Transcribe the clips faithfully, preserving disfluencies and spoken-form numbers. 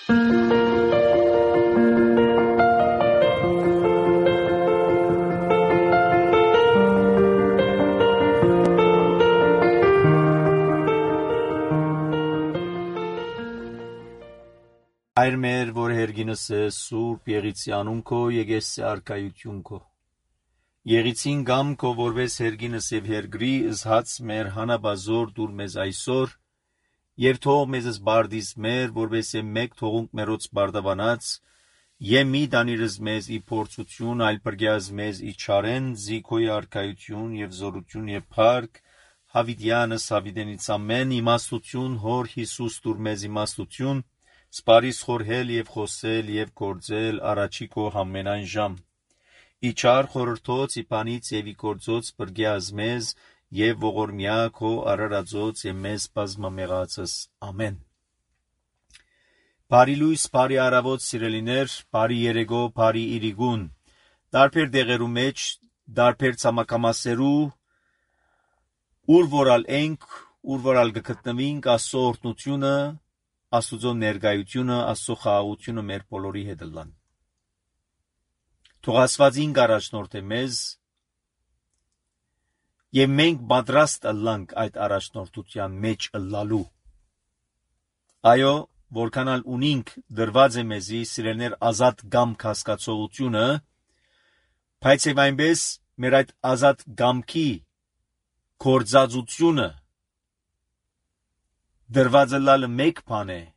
Այր մեր, որ հերգինս է սուրբ եղիցի անուն քո, եկես է արքայություն քո։ Եղիցին գամ քո որպես հերգինս եւ հերգրի ըզհաց մեր հանաբազոր դուր մեզ այսօր, եւ թող մեզս բարդիս մեր, որպես է մեկ թողունք մերոց բարդավանած, եւ մի դանիրս մեզ ի փորձություն, այլ բրգյազ մեզ ի չարեն, զիքոյ արքայություն եւ զորություն եւ փառք, հավիդյանս հավիդենից ամեն իմաստություն, հոր Հիսուս դուր մեզ իմաստություն, սպարիս խորհել եւ խոսել եւ գործել առաջի քո ամենայն ժամ։ Իչար խորհրդոց իբանից եւ ի գործոց բրգյազ մեզ եւ ողորմյա քո արարածոց եւ մեզ բազմամեղացս ամեն։ Բարի լույս, բարի առավոտ սիրելիներ, բարի երեգո, բարի իրիգուն, դարբեր դեղերու մեջ, դարբեր ցամաքամասերու, ուր որալ ենք, ուր որալ գտնվինք, Աստծո օրհնությունը, Աստուծո ներկայությունը, Աստծո խաղաղությունը մեր բոլորի հետ լան։ Թող Աստվածին առաջնորդե մեզ, եւ մենք պատրաստ ըլլանք այդ առաջնորդության մեջ ըլլալու։ Այո, որքանալ ունինք դրված է մեզի սիրելներ ազատ գամք հասկացողությունը, բայց եւ այնպես մեր այդ ազատ գամքի կորձածությունը դրված ըլլալը մեկ բան է,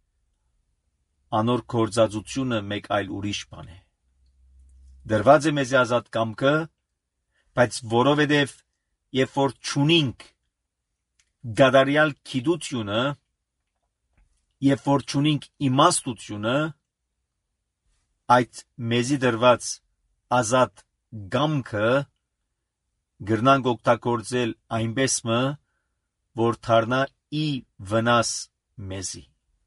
անոր կորձածությունը մեկ այլ ուրիշ բան է։ Դրված է մեզի ազատ գամքը, բայց որովհետև երբ որ չունինք գադարյալ գիտությունը, երբ որ չունինք իմաստությունը, այդ մեզի դրված ազատ գամքը գրնանք օգտագործել այնպես մը, որ դառնա ի վնաս մեզի։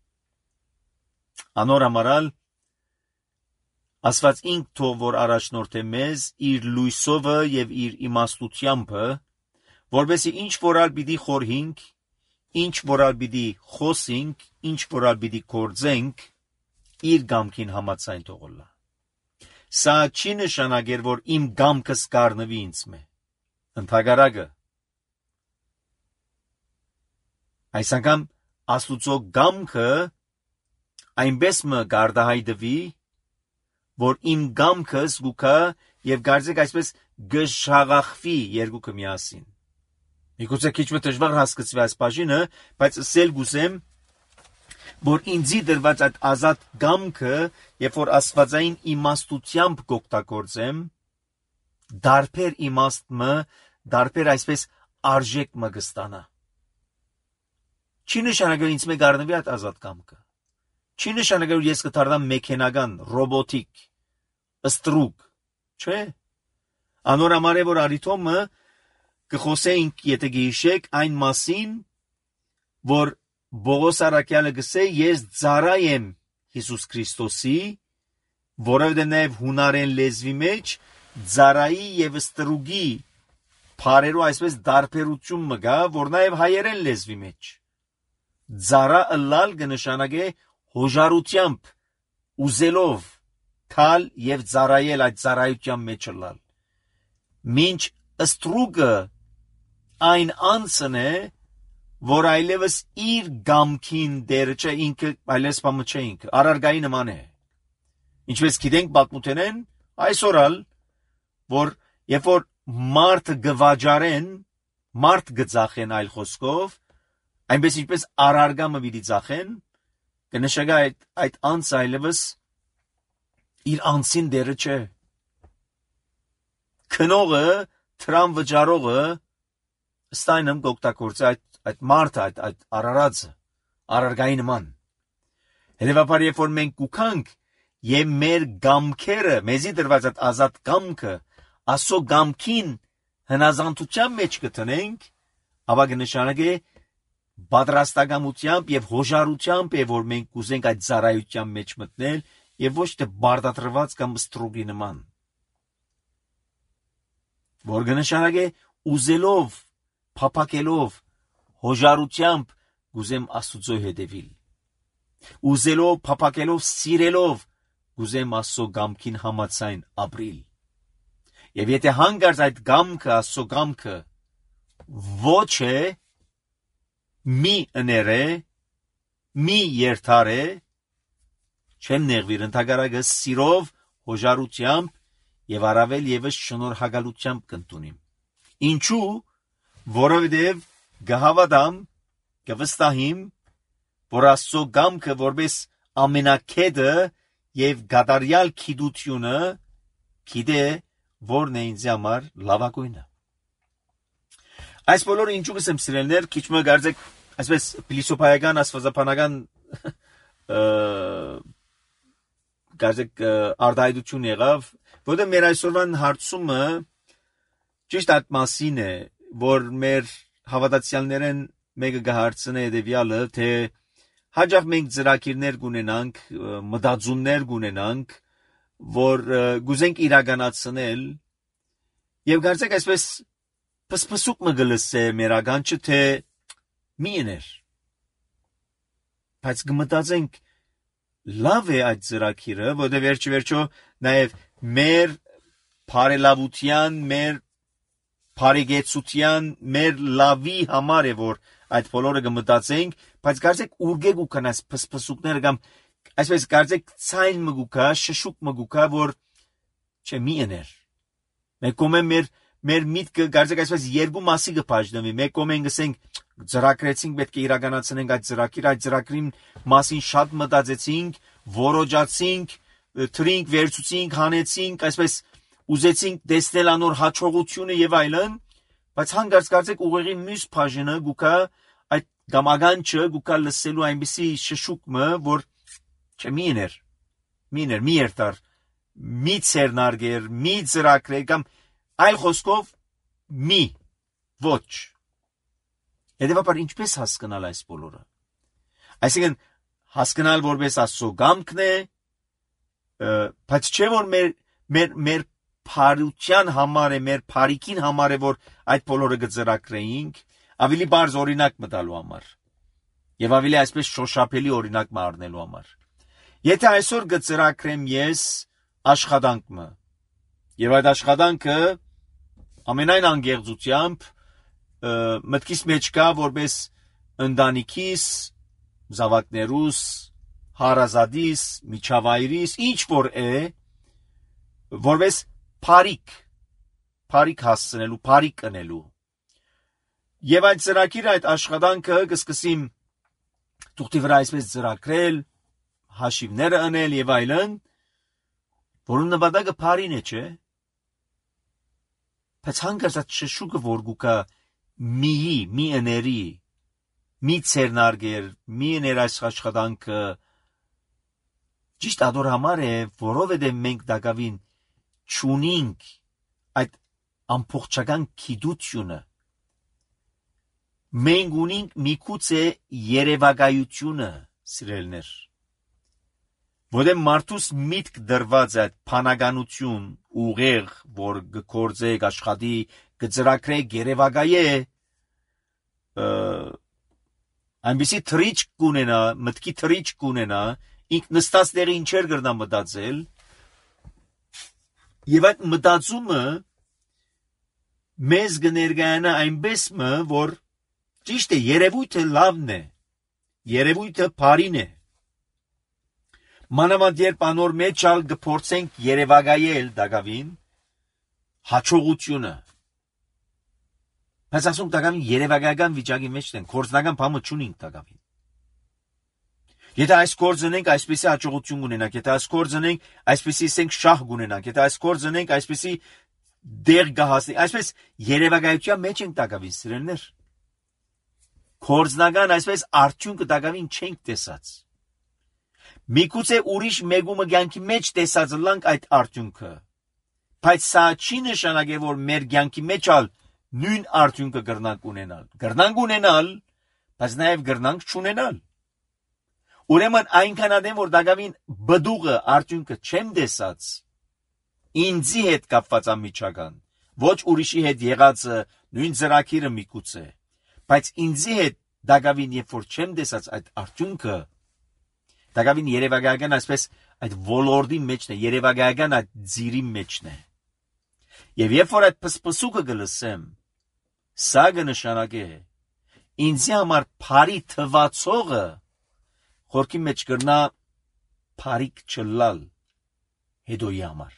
Անոր համարալ Աստված ինք թող որ առաջնորդե մեզ իր լույսովը եւ իր իմաստությամբ, որովհետեւ ինչ որալ պիտի խորհինք, ինչ որալ պիտի խոսենք, ինչ որալ պիտի գործենք, իր գամքին համաձայն թողոլա։ Սա չի նշանակեր, որ իմ գամքս կառնվի ինձ մե։ Ընդհակառակը այս անգամ Աստուծո գամքը այնպես մը գարդահայտվի, որ իմ գամքս գուքա եւ գարձեք այսպես գշաղախվի երկուքը միասին։ Միգուցե քիչ մը դժվար հասկացվի այս բաժինը, բայց ասել գուսեմ, որ ինձի դրված այդ ազատ գամքը, երբ որ աստվածային իմաստությամբ կօգտագործեմ, դարբեր իմաստը, դարբեր այսպես արժեք մը կստանա։ Չի նշանակում ինձ մեկ առնվի այդ ազատ գամքը։ Չի նշանակում ես կդառնամ մեքենական, ռոբոտիկ, ստրուկ, չէ։ Անոր համար է որ արիթոմը կխոսեինք, եթե գիշեք այն մասին, որ Բողոս առաքյալը գսե ես ծառա եմ Հիսուս Քրիստոսի, որովհետև նաև հունարեն լեզվի մեջ ծառայի եւ ստրուկի բառերու այսպես դարբերություն մը գա, որ նաև հայերեն լեզվի մեջ ծառա ըլլալ կնշանակե հոժարությամբ, ուզելով, թալ եւ ծառայել այդ ծառայության մեջ ըլլալ։ Մինչ ստրուկը այն անձն է, որ այլևս իր գամքին դերը չէ, ինքը այլևս բամը չէ ինքը, արարգայի նման է։ Ինչպես գիտենք պատմութենեն, այսօրալ, որ երբ որ մարդ գվաճարեն, մարդ գծախեն այլ խոսքով, այնպես ինչպես արարգամը պիտի ծախեն, կնշանակի այդ, այդ անձ այլևս իր անձին դերը չէ։ Քնողը, թրամ վճարողը, ստայնım կօգտագործի այդ այդ մարդը, այդ այդ արարածը, արարգայի նման։ Հետևաբար երբ որ մենք կուքանք եւ մեր գամքերը, մեզի դրված այդ ազատ գամքը, ասո գամքին հնազանդության մեջ կտնենք, ապա կնշանակի պատրաստակամությամբ եւ հոժարությամբ է, որ մենք կուզենք այդ ծառայության մեջ մտնել եւ ոչ թե բարդատրված կամ ստրուկի նման։ Որ կնշանակի ուզելով, փափակելով, հոժարությամբ գուզեմ Աստուծո հետևիլ։ ուզելով, փափակելով, սիրելով գուզեմ Աստծո գամքին համաձայն ապրիլ։ Եվ եթե հանգարց այդ գամքը, Աստծո գամքը ոչ է, մի ըներ է, մի երթար է, չեմ նեղվիր, ընդհակառակը սիրով, հոժարությամբ եւ առավել եւս շնորհակալությամբ կընդունիմ։ Ինչու՞, որովհետեւ գհավատամ, կվստահիմ, որ Աստծո գամքը որպես ամենակետը եւ գադարյալ գիտությունը գիտե, որն է ինձ համար լավագույնը։ Այս բոլորը ինչու կսեմ սիրելներ, քիչ մը գարձեք, այսպես փիլիսոփայական, աստվածաբանական գարձեք արտահայտություն եղավ, որտեղ մեր այսօրվան հարցումը ճիշտ այդ մասին է, որ մեր հավատացյալներեն մեկը կհարցնե հետևյալը, թե հաջող մենք ծրագիրներ կունենանք, մտածումներ կունենանք, որ գուզենք իրականացնել, եւ գարձեք այսպես պսպսուկ մը գլսե մեր ականջը, թե մի եներ, բայց կմտածենք լավ է այդ ծրագիրը, որտեղ վերջի վերջո նաեւ մեր բարելավության, մեր բարեգեցության, մեր լավի համար է, որ այդ բոլորը կմտածենք, բայց կարծեք ուրգեգ ու կանաս պսպսուկները կամ այսպես կարծեք ցայն մգուկա, շշուկ մգուկա, որ չէ մի եներ։ Մեկ կողմը մեր մեր միտքը կարծեք այսպես երկու մասի կբաժնվի։ Մեկ կողմը գսենք ծրագրեցինք, պետք է իրականացնենք այդ ծրագիրը, այդ ծրագրին մասին շատ մտածեցինք, որոջացինք, թրինք, վերցուցինք, հանեցինք, այսպես ուզեցինք տեսնել անոր հաջողությունը եւ այլն, բայց հանգարց կարծեք ուղեղի մյուս բաժինը գուկա այդ գամագանչը գուկա լսելու այնպիսի շշուկը, որ չէ մի եներ, մի եներ, մի երթար, մի ցերնարգեր, մի ծրագրեր կամ այլ խոսքով մի ոչ։ Հետևաբար ինչպես հասկանալ այս բոլորը։ Այսինքն հասկանալ որպես Աստծո գամքն է, բայց չէ որ մեր մեր մեր փարության համար է, մեր փարիկին համար է, որ այդ բոլորը կծրագրեինք, ավելի բարձ օրինակ մտալու համար։ Եվ ավելի այսպես շոշափելի օրինակ մառնելու համար։ Եթե այսօր կծրագրեմ ես աշխատանքը, եւ այդ աշխատանքը ամենայն անգեղծությամբ մտքիս մեջ կա որպես ընտանիքիս, զավակներուս, հարազատիս, միջավայրիս, ինչ որ է, որպես փարիկ, փարիկ հասցնելու, փարիկ կնելու։ Եվ այդ ծրագիրը, այդ աշխատանքը կսկսիմ թուղթի վրա այսպես ծրագրել, հաշիվները անել եւ այլն, որոնց նպատակը փարին է, չէ՞։ Բայց հանգարց այդ շշուկը որ գուկա միի, մի էների, մի ցերնարգեր, մի էներ այս աշխատանքը ճիշտ ադոր համար է, որովհետեւ մենք դակավին չունենք այդ ամբողջական գիտությունը։ Մենք ունենք միգուցե երևակայությունը, սիրելներ, որը մարդուս միտք դրված այդ փանականություն, ուղեղ, որ գործե, աշխատի, գծրակրե, երևակայե, այնպիսի թրիչ կունենա, մտքի թրիչ կունենա, ինք նստած տեղի ինչեր կրնա մտածել, եւ այդ մտածումը մեզ կներկայանա այնպես մը, որ ճիշտ է, երևույթը լավն է, երևույթը բարին է։ Մանավանդ երբ անոր մեջ ալ կփորձենք երևակայել դակավին հաջողությունը։ Բայց ասում դակավին երևակայական վիճակի մեջ են, կորձնական բամը չունենք դակավին։ Եթե այս կորձնենք այսպեսի հաջողություն ունենանք, եթե այս կորձնենք այսպեսի սենք շահ ունենանք, եթե այս կորձնենք այսպեսի դեր գահասնենք, այսպես երևակայության մեջ ենք դակավին սիրելներ։ Կորձնական այսպես արդյունքը դակավին չենք տեսած։ Միգուցե ուրիշ մեգումը կյանքի մեջ տեսած լանք այդ արդյունքը, բայց սա չի նշանակե, որ մեր կյանքի մեջ ալ նույն արդյունքը կրնանք ունենալ։ Կրնանք ունենալ, բայց նաև կրնանք չունենալ։ Ուրեմն այնքան ադեմ, որ դակավին բդուղը արդյունքը չեմ տեսած, ինձի հետ կապված ամիջական, ոչ ուրիշի հետ եղածը նույն ծրագիրը միգուցե, բայց ինձի հետ դակավին երբ որ չեմ տեսած այդ արդյունքը, Դակավին երևակայական այսպես այդ ոլորտի մեջն է, երևակայական այդ ձիրի մեջն է։ Եվ երբ որ այդ պսպսուկը գլսեմ, սա կնշանակե ինձի համար բարի թվացողը խորքի մեջ կրնա բարիք չլալ հետոյի համար։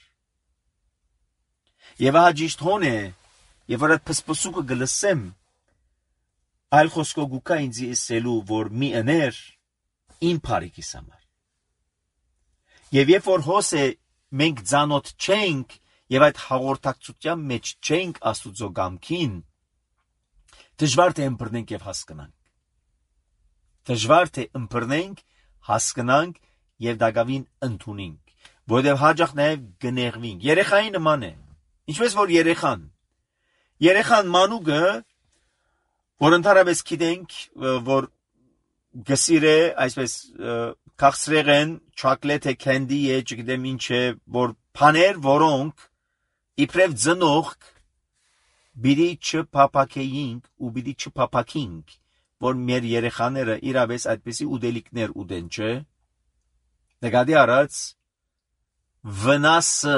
Եվ ահա ճիշտ հոն է, երբ որ այդ պսպսուկը գլսեմ, այլ խոսքով գուկա ինձի ասելու, որ մի ըներ իմ բարիքիս համար։ Եվ երբ որ հոս է մենք ծանոթ չենք եւ այդ հաղորդակցության մեջ չենք Աստուծո կամքին, դժվար թե ըմբռնենք եւ հասկանանք։ Դժվար թե ըմբռնենք, հասկանանք եւ դակավին ընդունենք, որովհետեւ հաջող նաեւ գներվինք։ Երեխայի նման է։ Ինչպես որ երեխան։ Երեխան մանուկը, որ ընդհանրապես գիտենք, որ գսիրե այսպես քաղցրեղեն, չոկոլադե, քենդի է, չգիտեմ ինչ է, որ բաներ, որոնք իբրև ծնող բիդի չփափակեինք ու բիդի չփափակինք, որ մեր երեխաները իրավես այդպեսի ուդելիքներ ուդեն, չէ։ Նկատի առած վնասը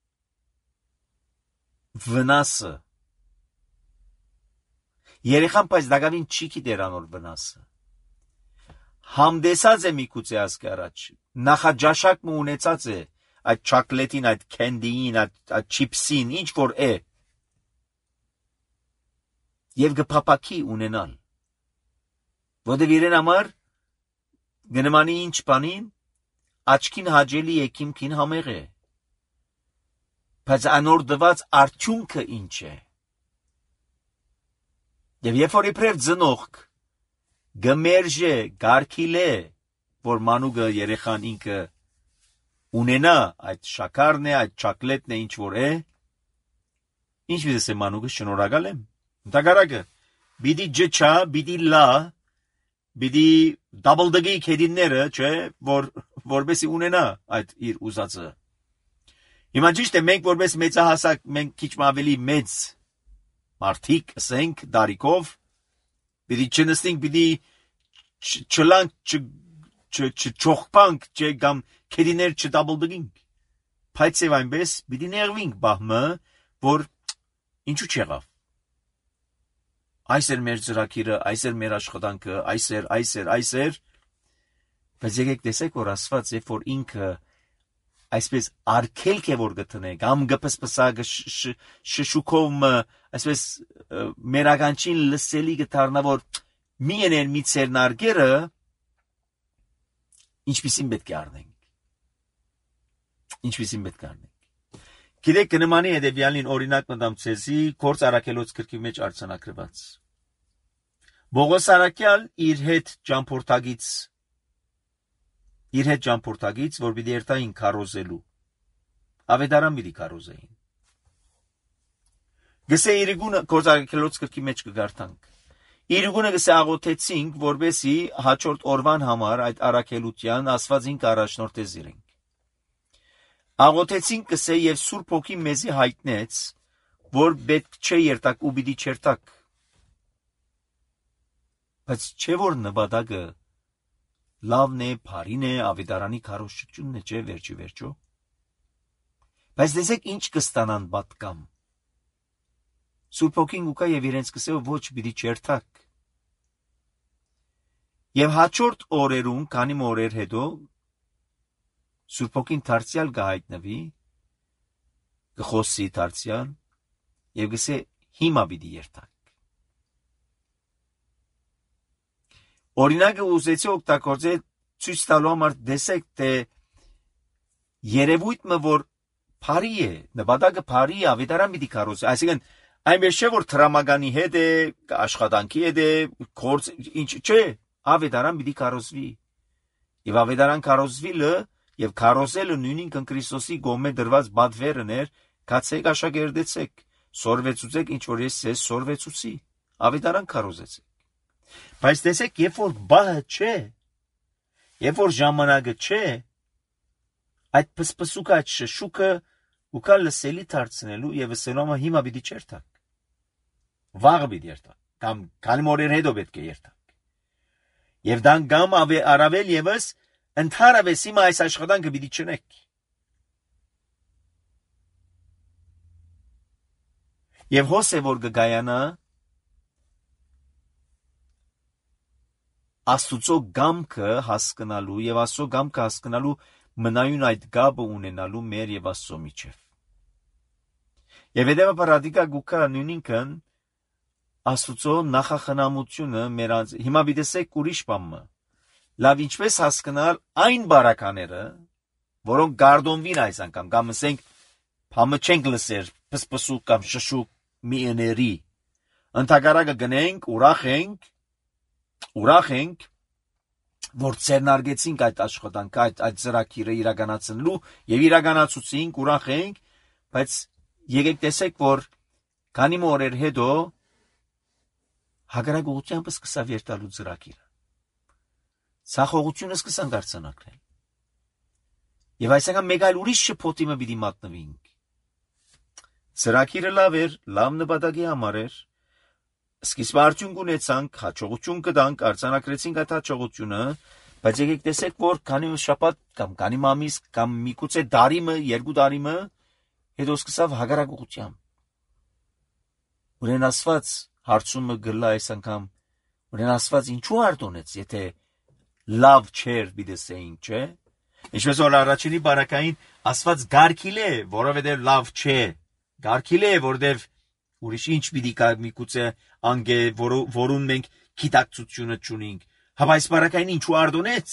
վնասը երեխան բայց դակավին չի գիտեր անոր վնասը։ Համդեսած է միգուցե ասկի առաջ, նախաջաշակ մը ունեցած է այդ չոկոլադին, այդ քենդիին, այդ չիփսին, ինչ որ է։ Եվ գփափակի ունենալ։ Որտեւ իրեն համար գնմանի ինչ բանին, աչքին հաջելի է, կիմքին համեղ է։ Բայց անոր դված արդյունքը ինչ է։ Եվ երբ որ իբրև ծնող գմերժե, գարքիլե, որ մանուկը երեխան ինքը ունենա այդ շաքարն է, այդ չոկոլադն է, ինչ որ է, ինչ վիզես է մանուկը շնորհակալ եմ։ Դակարակը բիդի ջչա, բիդի լա, բիդի double դգի քեդինները, չէ, որ որբեսի ունենա այդ իր ուզածը։ Հիմա ճիշտ է, մենք որպես մեծահասակ, մենք քիչ ավելի մեծ մարդիկ, ասենք, դարիքով, բիդի չնստենք, բիդի չլանք, չչոխպանք, չէ, կամ քեդիներ չդաբլդգինք։ Բայց եւ այնպես բիդի ներվինք բահմը, որ ինչու չեղավ։ Այս էր մեր ծրագիրը, այս էր մեր աշխատանքը, այս էր, այս էր, այս էր, բայց եկեք տեսեք, որ Աստված երբ որ ինքը այսպես արգելք է որ գտնե, կամ գպսպսա շշուկով, այսպես մեր ականջին լսելի գտարնա, որ մի ենեն մի ցերնարգերը, ինչպիսին պետք է առնենք։ Ինչպիսին պետք է առնենք։ Գիտեք, կնմանի հետևյալին օրինակ մտամ ցեզի Գործ առաքելոց գրքի մեջ արձանագրված։ Բողոս առաքյալ իր հետ ճամփորդագից իր հետ ճամփորդագից, որ պիտի երթային քարոզելու։ Ավետարան պիտի քարոզեին։ Գսե իրգունը Գործ առաքելոց գրքի մեջ կգարտանք։ Իրգունը գսե աղոթեցինք, որբեսի հաջորդ օրվան համար այդ առաքելության Աստվածին կառաջնորդե զիրենք։ Աղոթեցինք գսե եւ Սուրբ Հոգի մեզի հայտնեց, որ պետք չէ երթակ ու պիտի չերթակ։ Բայց չէ որ նպատակը լավն է, բարին է, ավետարանի քարոզչությունն է, չէ, վերջի վերջո։ Բայց տեսեք ինչ կստանան պատկամ։ Սուրբ Հոգին ուկա եւ իրենց կսեւ ոչ պիտի չերթակ։ Եվ հաջորդ օրերուն, քանի օրեր հետո Սուրբ Հոգին դարձյալ կհայտնվի, կխոսի դարձյալ եւ կսե հիմա պիտի երթակ։ Օրինակը ուզեցի օգտագործել ցույց տալու համար տեսեք թե երևույթը որ բարի է, նպատակը բարի է, ավետարան պիտի քարոզի, այսինքն այնպես չէ որ տրամագանի հետ է, աշխատանքի հետ է, գործ ինչ չէ, ավետարան պիտի քարոզվի։ Եվ ավետարան քարոզվելը եւ քարոզելը նույնին Քրիստոսի գոմե դրված բադվերն էր, կացեք աշակերտեցեք, սորվեցուցեք ինչ որ ես ցես սորվեցուցի, ավետարան քարոզեցեք։ Բայց տեսեք, երբ որ բահը չէ, երբ որ ժամանակը չէ, այդ պսպսուկը, այդ շշուկը ուկա լսելի դարձնելու եւ ասելով հիմա պիտի չերթակ։ Վաղը պիտի երթակ, կամ քանի օրեր հետո պետք է երթակ։ Եվ դան կամ առավել եւս Ընդհանրապես հիմա այս աշխատանքը պիտի չնեք։ Եվ հոս է որ գգայանա Աստուծո գամքը հասկանալու եւ Աստծո գամքը հասկանալու մնայուն այդ գաբը ունենալու մեր եւ Աստծո միջև։ Եվ հետեւաբար ռադիկա գուկա նույնինքն Աստուծո նախախնամությունը մեր անձ հիմա դիտեսեք ուրիշ բամը։ Լավ ինչպես հասկանալ այն բարակաները, որոնք գարդոնվին այս անգամ, կամ ասենք փամը չենք լսեր, պսպսու կամ շշու մի էների։ Ընթագարակը գնենք, ուրախ ենք, ուրախ ենք, որ ցերնարգեցինք այդ աշխատանքը, այդ այդ ծրագիրը իրականացնելու եւ իրականացուցինք, ուրախ ենք, բայց եկեք տեսեք, որ քանի օրեր հետո հագարագողությամբ սկսավ երթալու ծրագիրը։ Սախողությունը սկսան դարձանակնել։ Եվ այսինքն մեկ այլ ուրիշ շփոթի մը պիտի մատնվենք։ Ծրագիրը լավ էր, լավ նպատակի համար էր։ Սկիզբը արդյունք ունեցանք, հաջողություն կտանք, արձանագրեցինք այդ հաջողությունը, բայց եկեք տեսեք, որ քանի շաբաթ կամ քանի ամիս կամ միգուցե տարի մը, երկու տարի մը հետո սկսավ հագարագողությամբ։ Ուրեն ասված հարցումը գլա այս անգամ, ուրեն ասված ինչու արտոնեց, եթե լավ չէր դիտեսեինք, չէ։ Ինչպես որ առաջինի բարակային ասված գարքիլ է, որովհետև լավ չէ։ Գարքիլ է, որովհետև ուրիշ ինչ պիտի կա միգուցե անգե, որուն մենք գիտակցությունը չունենք։ Հա այս բարակային ինչու արտոնեց։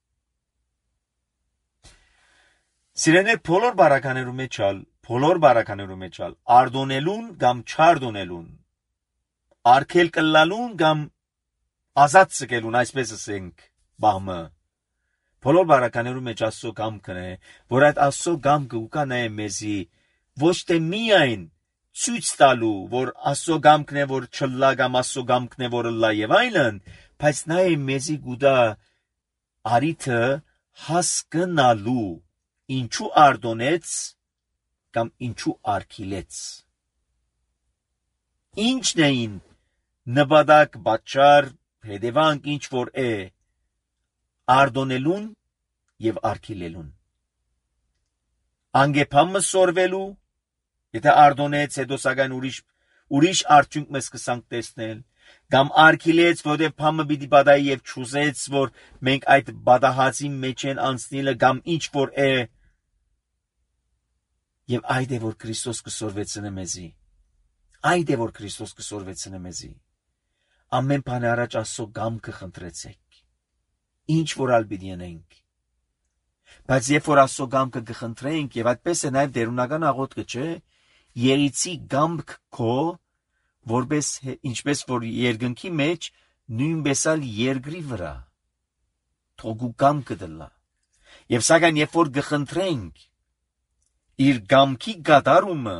Սիրեներ բոլոր բարականերու մեջ ալ, բոլոր բարականերու մեջ ալ արտոնելուն կամ չարտոնելուն, արկել կլալուն կամ ազատ ցկելուն, այսպես ասենք, բամը։ Բոլոր բարականերու մեջ Աստծո գամքն է, որ այդ Աստծո գամքը ուկա նայ մեզի ոչ թե միայն ցույց տալու, որ Աստծո գամքն է, որ չլա կամ Աստծո գամքն է, որ լա եւ այլն, բայց նայ մեզի գուտա արիթը հասկանալու ինչու արտոնեց կամ ինչու արկիլեց։ Ինչն էին նպատակ, պատճառ, հետևանք ինչ որ է արտոնելուն եւ արկիլելուն։ Անգեփամը սորվելու, եթե արտոնեց, հետո սակայն ուրիշ ուրիշ արդյունք մեզ կսանք տեսնել, կամ արկիլեց, որտեղ փամը պիտի բադայի եւ չուզեց, որ մենք այդ բադահացի մեջ են անցնելը կամ ինչ որ է, եւ այդ է որ Քրիստոս կսորվեցնե մեզի։ Այդ է որ Քրիստոս կսորվեցնե մեզի։ Ամեն բան առաջ Աստծո գամքը խնդրեցեք։ Ինչ որ ալ պիտի անենք։ Բայց երբ որ Աստծո գամքը կխնդրենք եւ այդպես է նաեւ դերունական աղոթքը, չէ, երիցի գամք քո, որպես ինչպես որ երկնքի մեջ, նույնպես ալ երկրի վրա։ Թողու գամքը դլա։ Եվ սակայն երբ որ կխնդրենք իր գամքի գադարումը,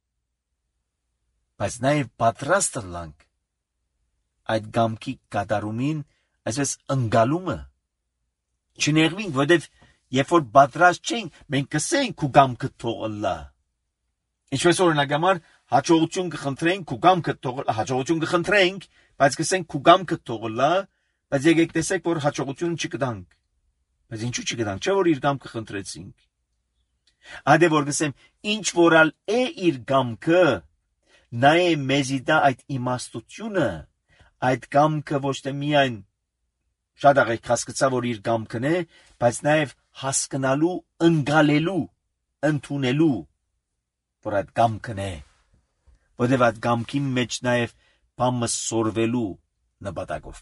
բայց նաեւ պատրաստ լանք այդ գամքի գադարումին, այսպես ընկալումը չներվինք, որովհետև երբ որ պատրաստ չենք, մենք կսենք ու գամքը թողլա։ Ինչպես օրինակ համար հաջողություն կխնդրենք ու գամքը թողլա, հաջողություն կխնդրենք, բայց կսենք ու գամքը թողլա, բայց եկեք տեսեք, որ հաջողություն չկտանք։ Բայց ինչու չկտանք, չէ՞ որ իր գամքը խնդրեցինք։ Ադե որ գսեմ, ինչ որալ է իր գամքը, նա է մեզի դա այդ իմաստությունը, այդ գամքը ոչ թե միայն շատ աղեք հասկացա, որ իր գամքն է, բայց նաև հասկանալու, ընկալելու, ընդունելու, որ այդ գամքն է, որտեղ այդ գամքի մեջ նաև բամը սորվելու նպատակով։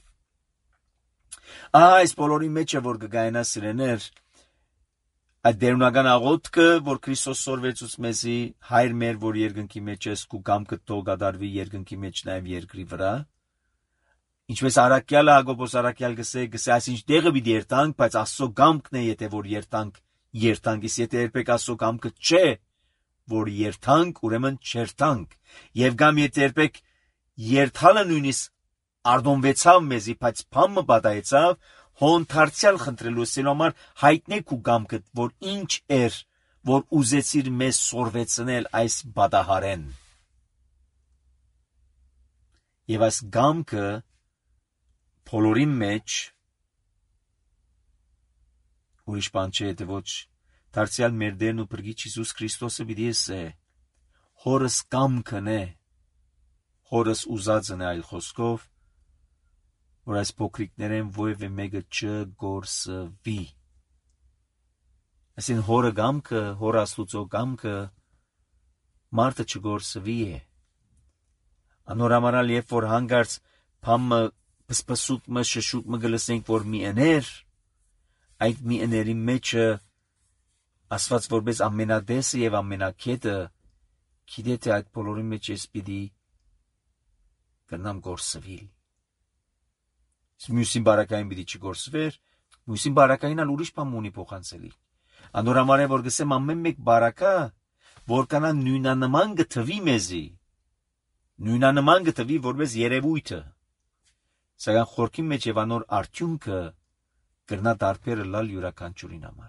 Այս բոլորի մեջ է, որ կգայնա սիրեներ, այդ դերունական աղոթքը, որ Քրիստոս սորվեցուց մեզի, հայր մեր, որ երկնքի մեջ ես, քու գամքը թող գադարվի երկնքի մեջ նաև երկրի վրա, ինչպես Արաքյալը Հակոբոս Արաքյալ գսե, գսե այսինչ տեղը պիտի երթանք, բայց Աստծո գամքն է, եթե որ երթանք, երթանք, իսկ եթե երբեք Աստծո գամքը չէ, որ երթանք, ուրեմն չերթանք, եւ կամ եթե երբեք երթալը նույնիսկ արտոնվեցավ մեզի, բայց փամը բադայեցավ, հոն թարցյալ խնդրելու համար հայտնեք ու գամքը, որ ինչ էր, որ ուզեցիր մեզ սորվեցնել այս բադահարեն։ Եվ այս գամքը բոլորի մեջ ուրիշ բան չէ, թե ոչ դարձյալ մեր Տերն ու Փրկիչ Հիսուս Քրիստոսը պիտի ասե. հորս կամքն է, հորս ուզածն է, այլ խոսքով, որ այս փոքրիկներեն ովևէ մեկը չգործվի։ Այսին հորը կամքը, հոր Աստուծո կամքը մարդը չգործվի է։ Անորամարալ երբ որ հանգարց փամը պսպսուկ մը շշուկ մը գլսենք, որ մի էներ, այդ մի էների մեջը ասված որպես ամենադեսը եւ ամենակետը, գիտե թե այդ բոլորի մեջ ես պիտի կնամ գործվիլ։ Մյուսին բարակային պիտի չգործվեր, մյուսին բարակային ալ ուրիշ բան ունի փոխանցելի։ Անորամար է որ գսեմ ամեն մեկ բարակա, որ կանա նույնանման գտվի մեզի, նույնանման գտվի որպես երևույթը, սակայն խորքի մեջ եւ անոր արդյունքը կրնա դարբերը լալ յուրաքանչյուրին համար։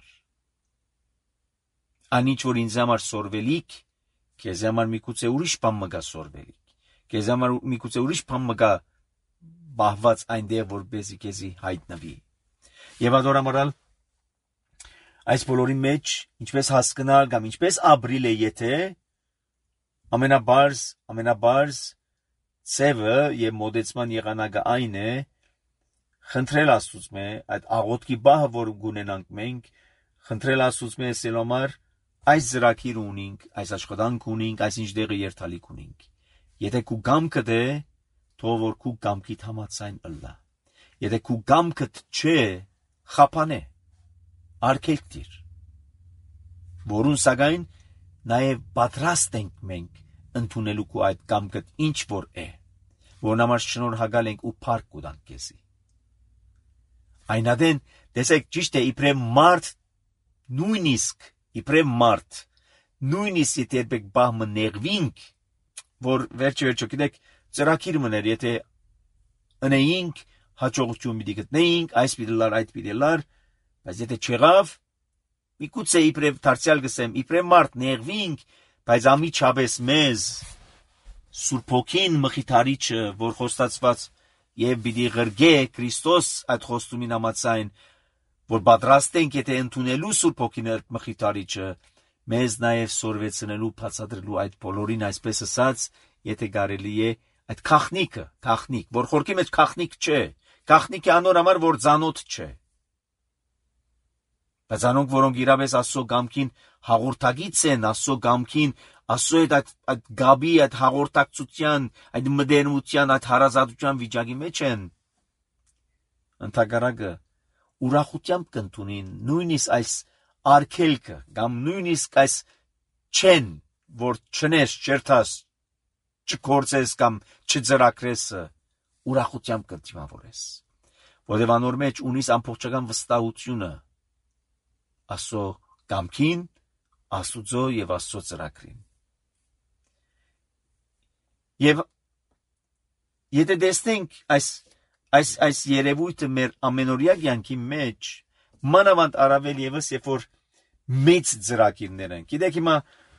Անիչ որ ինձ համար սորվելիք, քեզ համար միգուցե ուրիշ բան մգա սորվելիք, քեզ համար միգուցե ուրիշ բան մգա բահված այնտեղ որպեսզի քեզի հայտնվի։ Եվ adorամարալ այս բոլորի մեջ ինչպես հասկանալ կամ ինչպես ապրիլ է, եթե ամենաբարձ ամենաբարձ ծևը եւ մոդեցման եղանակը այն է խնդրել Աստծուց այդ աղոթքի բահը, որ գունենանք մենք, խնդրել Աստծուց սելոմար այս ծրագիր ունենք, այս աշխատանք ունենք, այս ինչ դեղը երթալիք ունենք։ Եթե քու գամքը դե, թող որ քու գամքիդ համացայն ըլլա։ Եթե քու գամքդ չէ, խափանե, արգելք դիր։ Որուն սակայն նաև պատրաստ ենք մենք ընդունելու քու այդ գամքդ ինչ որ է, որն համար շնորհակալ ենք ու փառք կուտանք քեզի։ Այնադեն տեսեք ճիշտ է իբրև մարդ նույնիսկ իբրև մարդ նույնիսկ եթե երբեք բահմը նեղվինք, որ վերջը վերջը գիտեք ծրագիր մներ, եթե ընեինք հաջողություն պիտի գտնեինք, այս պիտի լար, այդ պիտի լար, բայց եթե չեղավ, միգուցե իբրև դարձյալ գսեմ, իբրև մարդ նեղվինք, բայց ամիջապես մեզ Սուրբ Հոգին Մխիթարիչը, որ խոստացված եւ պիտի ղրգե Քրիստոս այդ խոստումին համաձայն, որ պատրաստ ենք եթե ընդունելու Սուրբ Հոգին Մխիթարիչը, մեզ նաեւ սորվեցնելու, բացատրելու այդ բոլորին, այսպես ասած, եթե կարելի է այդ քախնիկը, քախնիկ, որ խորքի մեջ քախնիկ չէ, քախնիկը անոր համար որ ցանոթ չէ։ Բայց անոնք, որոնք իրապես Աստծո գամքին հաղորդակից են, Աստծո գամքին, Աստծո այդ այդ գաբի, այդ հաղորդակցության, այդ մդերնության, այդ հարազատության վիճակի մեջ են, ընդհակառակը ուրախությամբ կընդունին նույնիսկ այս արգելքը, կամ նույնիսկ այս չեն, որ չնես, չերթաս, չկործես կամ չծրակրես, ուրախությամբ կդիմավորես, որովհետև անոր մեջ ունիս ամբողջական վստահությունը Աստծո կամքին, Աստուծո եւ Աստծո ծրագրին։ Եվ եթե տեսնենք այս այս այս երևույթը մեր ամենօրյա կյանքի մեջ, մանավանդ առավել եւս երբ որ մեծ ծրագիրներ են, գիտեք հիմա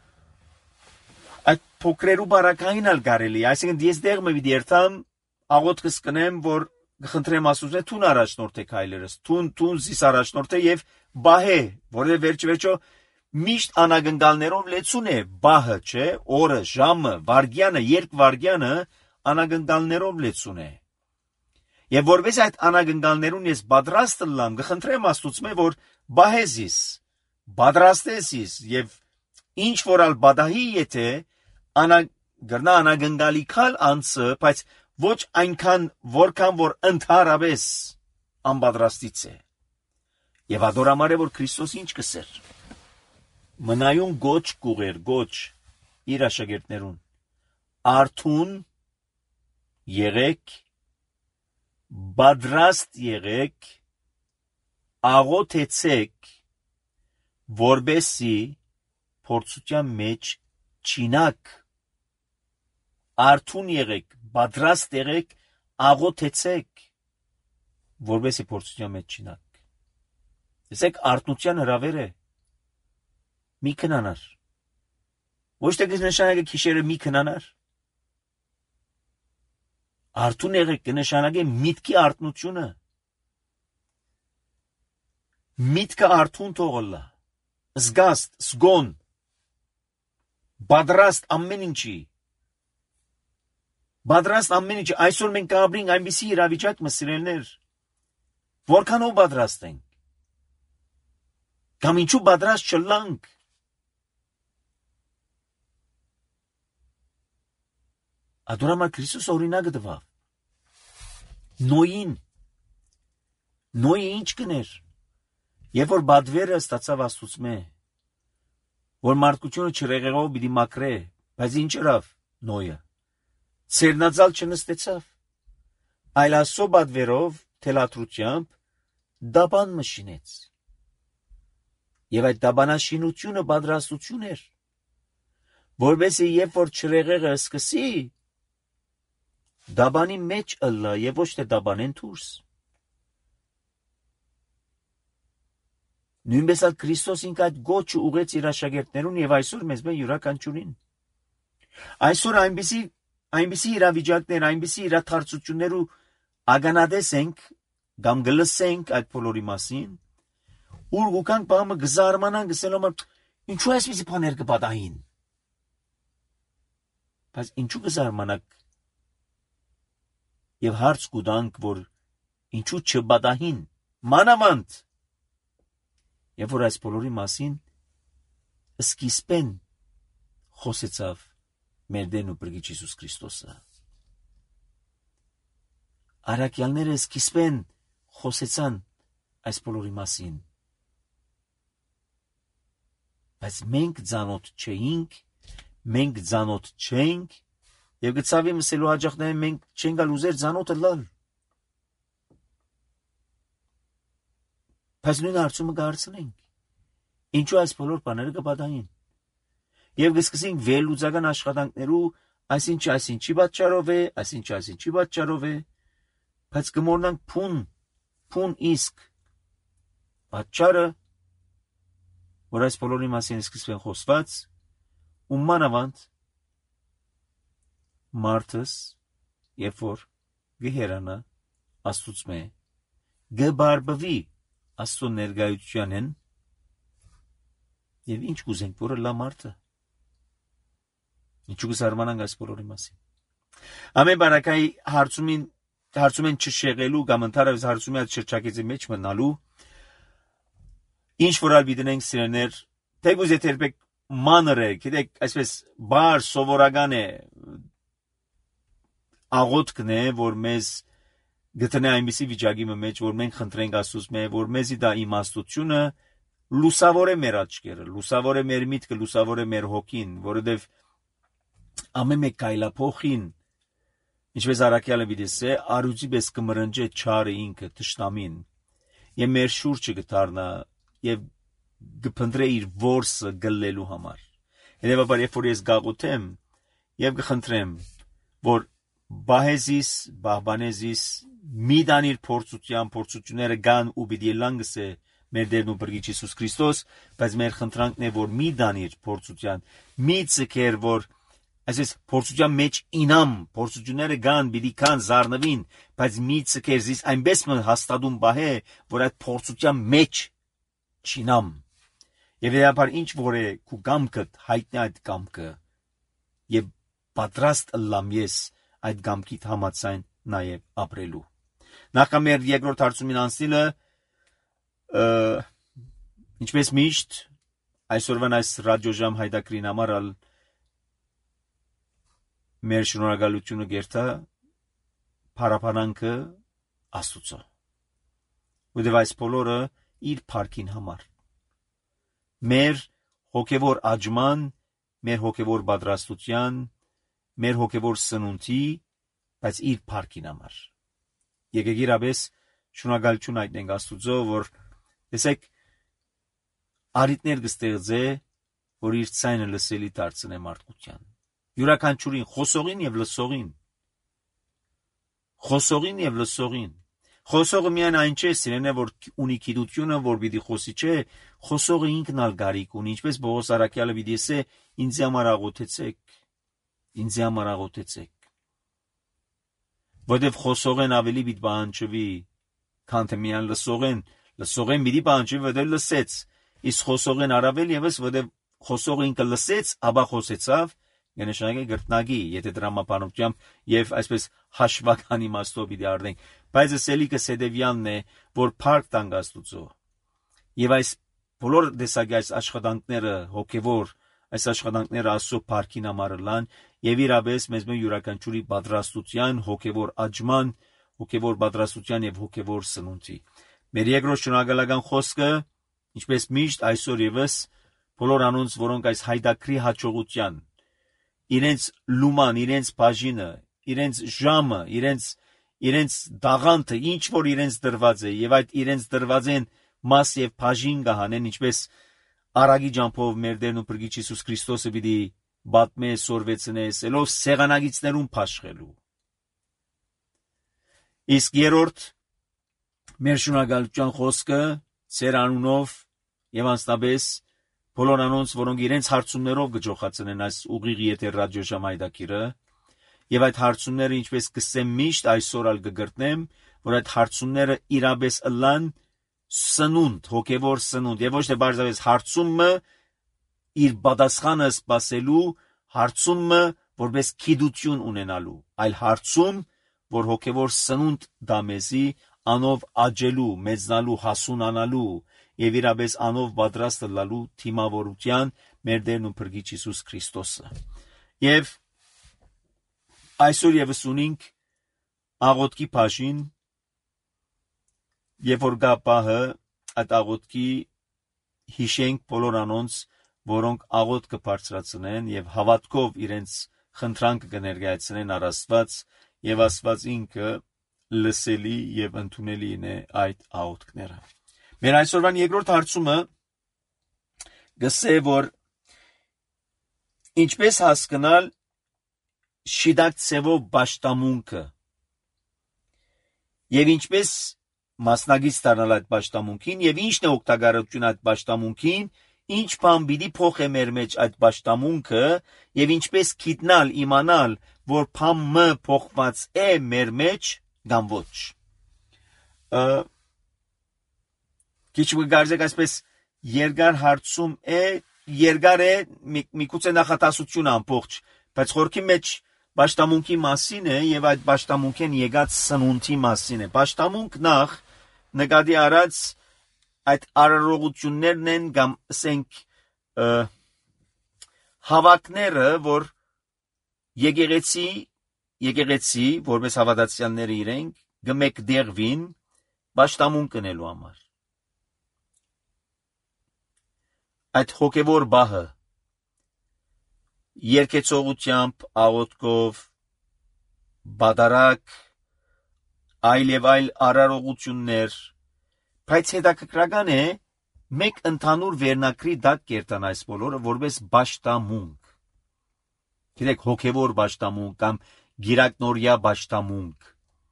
այդ փոքրերու բարակային ալ կարելի, այսինքն ես դեղ մը պիտի երթամ, աղոթքս կնեմ, որ խնդրեմ Աստծո թուն առաջնորդ է քայլերս, թուն թուն զիս առաջնորդ է եւ բահե, որովհետեւ վերջ վերջո միշտ անագնկալներով լեցուն է բահը, չէ, օրը, ժամը, վարգյանը, երկ վարգյանը անագնկալներով լեցուն է։ Եվ որպես այդ անագնկալներուն ես պատրաստ լամ, կխնդրեմ Աստծո որ բահեզիս, պատրաստեսիս եւ ինչ որալ բադահի եթե անա գրնա անագնկալի քալ անցը, բայց ոչ այնքան որքան որ ընդհանրապես անպատրաստից է։ Եվ adorամար է որ Քրիստոս ինչ կսեր։ Մնայուն գոչ կուղեր, գոչ իր աշակերտներուն։ Արթուն եղեք, պատրաստ եղեք, աղոթեցեք, որբեսի փորձության մեջ չինակ։ Արթուն եղեք, պատրաստ եղեք, աղոթեցեք, որբեսի փորձության մեջ չինակ։ Տեսեք, արթնության հրավեր է։ Մի քնանար։ Ոչ թե կնշանակե քիշերը մի քնանար։ Արթուն եղեք կնշանակե միտքի արթնությունը։ Միտքը արթուն թողլա, զգաստ, զգոն, բադրաստ ամեն ինչի, բադրաստ ամեն ինչի, այսօր մենք կապրենք այնպիսի իրավիճակ մսիրելներ, որքանով բադրաստ ենք, կամ ինչու բադրաստ չլանք, Ադորամար Քրիստոս օրինակը տվավ, Նոյին, Նոյի ինչ կներ, երբ որ բադվերը ստացավ Աստուծմե, որ մարդկությունը չրեղեղով պիտի մաքրե, բայց ինչ ըրավ Նոյը, ցերնածալ չնստեցավ, այլ Աստծո բադվերով, թելադրությամբ, դաբան մշինեց, եւ այդ դաբանաշինությունը պատրաստություն էր, որովհետեւ երբ որ չրեղեղը սկսի, դաբանի մեջ ըլլա եւ ոչ թե դաբանեն դուրս։ Նույնպես էլ Քրիստոս ինք այդ գոչը ուղեց իր աշակերտներուն եւ այսօր մեզ մե յուրաքանչյուրին։ Այսօր այնպիսի այնպիսի իրավիճակներ, այնպիսի իրադարձություններ ու ագանադես ենք կամ գլսենք այդ բոլորի մասին, ուր գուքանք բամը գզարմանան գսելով ինչու այսպիսի բաներ կպատահին։ Բայց ինչու գզարմանակ եւ հարց կուտանք, որ ինչու չպատահին, մանավանդ եւ որ այս բոլորի մասին սկիզբեն խոսեցավ մեր Տերն ու Փրկիչ Հիսուս Քրիստոսը։ Արաքյալները սկիզբեն խոսեցան այս բոլորի մասին, բայց մենք ծանոթ չէինք, մենք ծանոթ չենք եւ գծավի մսելու հաջողները մենք չենք գալ ուզեր ծանոթը լալ։ Բայց նույն հարցումը կհարցնենք, ինչու այս բոլոր բաները կպատահին։ Եվ կսկսենք վերլուծական աշխատանքներու, այսինչ այսինչի պատճառով է, այսինչ այսինչի պատճառով է, բայց կմոռնանք փուն, փուն իսկ պատճառը, որ այս բոլորի մասին սկսվեն խոսված, ու մանավանդ մարդս, երբ որ գհերանա Աստուծմե, գբարբվի Աստծո ներկայությանեն, եւ ինչ կուզենք, որը լա մարդը, ինչու կզարմանանք այս բոլորի մասին։ Ամեն բարակայի հարցումին հարցում են չշեղելու կամ ընդհանրապես հարցումի այդ շրջակիցի մեջ մնալու, ինչ որ ալ դիտենք սիրելներ, թեկուզ եթե երբեք մանր է, գիտեք, այսպես բար սովորական է, աղոթքն է, որ մեզ գտնե այնպիսի վիճակի մեջ, որ մենք խնդրենք Աստծո, որ մեզի դա իմաստությունը լուսավոր է մեր աչքերը, լուսավոր է մեր միտքը, լուսավոր է մեր հոգին, որովհետև ամեն մեկ կայլափոխին, ինչպես Արաքյալը դիտեսե, արուձի պես կմրնջե չարը ինքը թշնամին, եւ մեր շուրջը կդառնա եւ կփնտրե իր որսը գլելու համար։ Հետևաբար, երբ որ ես գաղութեմ եւ կխնդրեմ, որ բահեզիս, բահբանեզիս, միդանիր փորձության, փորձությունները գան ու պիտի լանգս է մեր Տերն ու Փրկիչ Հիսուս Քրիստոս, բայց մեր խնդրանքն է, որ միդանիր փորձության, մի ցկեր, որ այսպես փորձության մեջ ինամ, փորձությունները գան, պիտի կան զառնվին, բայց մի ցկեր զիս այնպես մը հաստատում բահե, որ այդ փորձության մեջ չինամ։ Եվ երբար ինչ որ է քու գամքդ հայտնի այդ գամքը եւ պատրաստ լամ ես այդ գամքիդ համացայն նաեւ ապրելու։ Նախամեր երկրորդ հարցումին անցնելը ինչպես միշտ այսօրվան այս ռադիոժամ հայտակրին համար ալ մեր շնորհակալությունը գերտա փարապանանքը Աստուծո։ Ուրեմն այս բոլորը իր փառքին համար։ Մեր հոգևոր աճման, մեր հոգևոր պատրաստության, մեր հոգևոր սնունդի, բայց իր փառքին համար։ Եկեք իրապես շնորհակալություն հայտնենք Աստուծո, որ տեսեք արիտներ կստեղծե, որ իր ցայնը լսելի դարձնե մարդկության։ Յուրաքանչյուրին, խոսողին եւ լսողին։ Խոսողին եւ լսողին։ Խոսողը միայն այն չէ, սիրենե, որ ունի գիտությունը, որ պիտի խոսի, չէ, խոսողը ինքն ալ գարիք ունի, ինչպես Պողոս Արաքյալը պիտի ասե, ինձ համար աղոթեցեք, ինձ համար աղոթեցեք։ Որտեւ խոսողեն ավելի պիտի բանջվի, քան թե միայն լսողեն, Լսողեն մի բանջի վդել լսեց, իսկ խոսողեն առավել եւս վդել խոսողը ինքը լսեց, ապա խոսեցավ, կնշանակե գրտնագի, եթե դրամապանությամբ եւ այսպես հաշվական իմաստով պիտի արդենք, բայց սելիկը սեդևյանն է, որ փառք տանք Աստուծո։ Եվ այս բոլոր դեսագի այս աշխատանքները հոգեվոր, այս աշխատանքները Աստծո փառքին համար լան եւ իրապես մեզ մե յուրաքանչյուրի պատրաստության, հոգեվոր աճման, հոգեվոր պատրաստության եւ հոգեվոր սնունդի։ Մեր երկրորդ շնորհակալական խոսքը, ինչպես միշտ այսօր եւս բոլոր անոնց, որոնք այս հայդակրի հաջողության, իրենց լուման, իրենց բաժինը, իրենց ժամը, իրենց իրենց դաղանթը, ինչ որ իրենց դրված է, եւ այդ իրենց դրված են մաս եւ բաժին գահանեն, ինչպես արագի ջամփով մեր Տերն ու Փրկիչ Հիսուս Քրիստոսը պիտի բատմե սորվեցնե, սելով սեղանագիցներուն փաշխելու։ Իսկ երրորդ մեր շնորհակալության խոսքը ծեր անունով եւ անստաբես բոլոր անոնց, որոնք իրենց հարցումներով գճոխացնեն այս ուղիղ եթե ռադիոժամ հայդակիրը, եւ այդ հարցումները ինչպես կսեմ միշտ այսօր ալ կգրտնեմ, որ այդ հարցումները իրապես ըլլան սնունդ, հոգեվոր սնունդ, եւ ոչ թե բարձրապես հարցումը իր պատասխանը սпасելու, հարցումը որպես քիդություն ունենալու, այլ հարցում, որ հոգեվոր սնունդ դամեզի անով աճելու, մեծնալու, հասունանալու եւ իրապես անով պատրաստ լալու թիմավորության մեր Տերն ու Փրկիչ Հիսուս Քրիստոսը։ Եվ այսօր եւս ունենք աղոթքի բաժին, երբ որ գա պահը այդ աղոթքի հիշենք բոլոր անոնց, որոնք աղոթ կբարձրացնեն եւ հավատքով իրենց խնդրանքը կներկայացնեն առ Աստված, եւ Աստված ինքը լսելի եւ ընդունելի է այդ աղոթքները։ Մեր այսօրվան երկրորդ հարցումը գսե որ ինչպես հասկանալ շիդակ ծևով պաշտամունքը եւ ինչպես մասնագից դառնալ այդ պաշտամունքին եւ ինչն է օգտակարություն այդ պաշտամունքին, ինչ բան պիտի փոխե մեր մեջ այդ պաշտամունքը եւ ինչպես գիտնալ, իմանալ, որ բամը փոխված է մեր մեջ կամ ոչ։ Քիչ կգարձեք այսպես երկար հարցում է, երկար է, միգուցե նախատասություն ամբողջ, բայց խորքի մեջ պաշտամունքի մասին է եւ այդ պաշտամունքեն եկած սնունդի մասին է։ Պաշտամունք նախ նկատի առած այդ արարողություններն են կամ ասենք հավաքները, որ եկեղեցի, եկեղեցի, որպես հավատացյալները իրենք, գմեկդեղվին պաշտամունք կնելու համար։ Այդ հոգևոր բահը երկեցողությամբ, աղոթքով, բադարակ, այլ եւ այլ արարողություններ, բայց հետաքրքրական է մեկ ընդհանուր վերնակրի դակ կերտան այս բոլորը որպես պաշտամունք։ Գիտեք, հոգևոր պաշտամունք կամ գիրակնորյա պաշտամունք։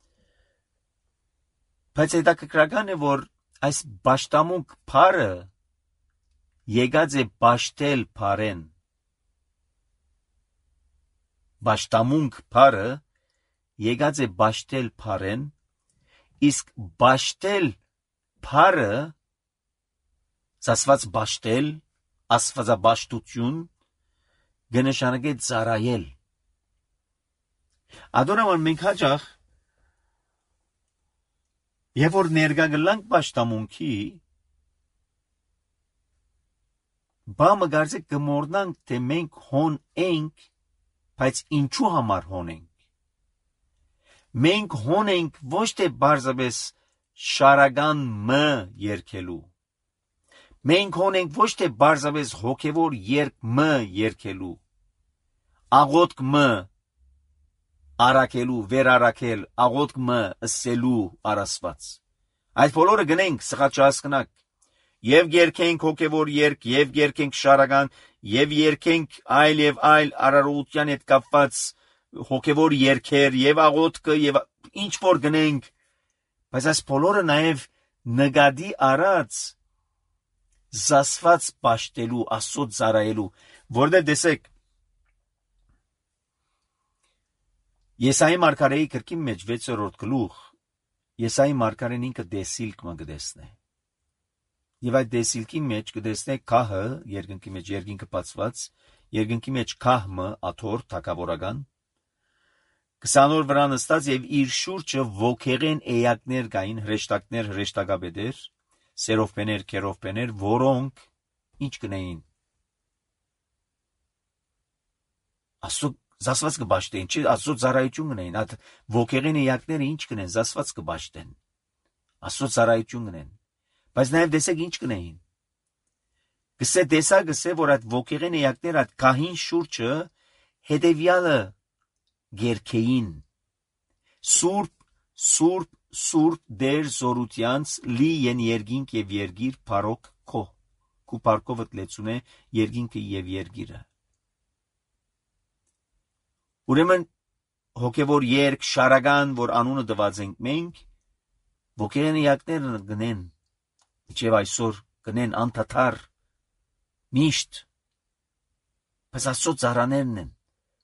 Բայց հետաքրքրական է, որ այս պաշտամունք բառը եկած է պաշտել բառեն։ Պաշտամունք բառը եկած է պաշտել բառեն, իսկ պաշտել բառը ասված պաշտել, աստվածաբաշտություն կնշանակե ծառայել։ Ադորաման մենք հաճախ երբ որ ներկա գլանք պաշտամունքի, բամը գարձեք կմորնանք, թե մենք հոն ենք, բայց ինչու համար հոն ենք։ Մենք հոն ենք ոչ թե բարձրապես շարական մը երկելու։ Մենք հոն ենք ոչ թե բարձրապես հոգևոր երկ մը երկելու։ Աղոթք մը արակելու, վերարակել, աղոթք մը ըսելու առասված։ Այդ բոլորը գնենք սղաճ հասկնակ։ Եվ երկենք հոգևոր երկ, եւ երկենք շարական, եւ երկենք այլ եւ այլ արարողության հետ կապված հոգևոր երգեր, եւ աղոթքը, եւ ինչ որ գնենք, բայց այս բոլորը նաեւ նկատի առած զասված պաշտելու, Աստծո ծառայելու, որտեղ տեսեք Եսայի մարգարեի գրքի մեջ վեցերորդ գլուխ, Եսայի մարգարեն ինքը դեսիլք մը գտեսնե։ Եվ այդ դեսիլքի մեջ կտեսնեք քահը, երկնքի մեջ երկինքը բացված, երկնքի մեջ քահը աթոր թակավորական, քսան օր վրա նստած եւ իր շուրջը ոգեղեն էակներ կային, հրեշտակներ, հրեշտակաբեդեր, սերովբեներ, քերովբեներ, որոնք ինչ կնեին։ Աստծո զասված կբաշտեն, չի Աստծո ծառայություն կնեին, այդ ոգեղեն էակները ինչ կնեն, զասված կբաշտեն։ Աստծո ծառայություն կնեն։ Բայց նաև դեսեք ինչ կնեին։ Գսե դեսա գսե, որ այդ ոգեղեն էակները այդ քահին շուրջը հետևյալը գերքեին. Սուրբ, սուրբ, սուրբ դեր զորությանց լի են երկինք եւ երգիր փարոք քո։ Քու փարքովդ լեցուն է երկինքը եւ երգիրը։ Ուրեմն հոգևոր երգ շարական, որ անունը տված ենք մենք, ոգեղեն էակները գնեն, իջև այսօր գնեն անդադար, միշտ, բայց Աստծո ծառաներն են,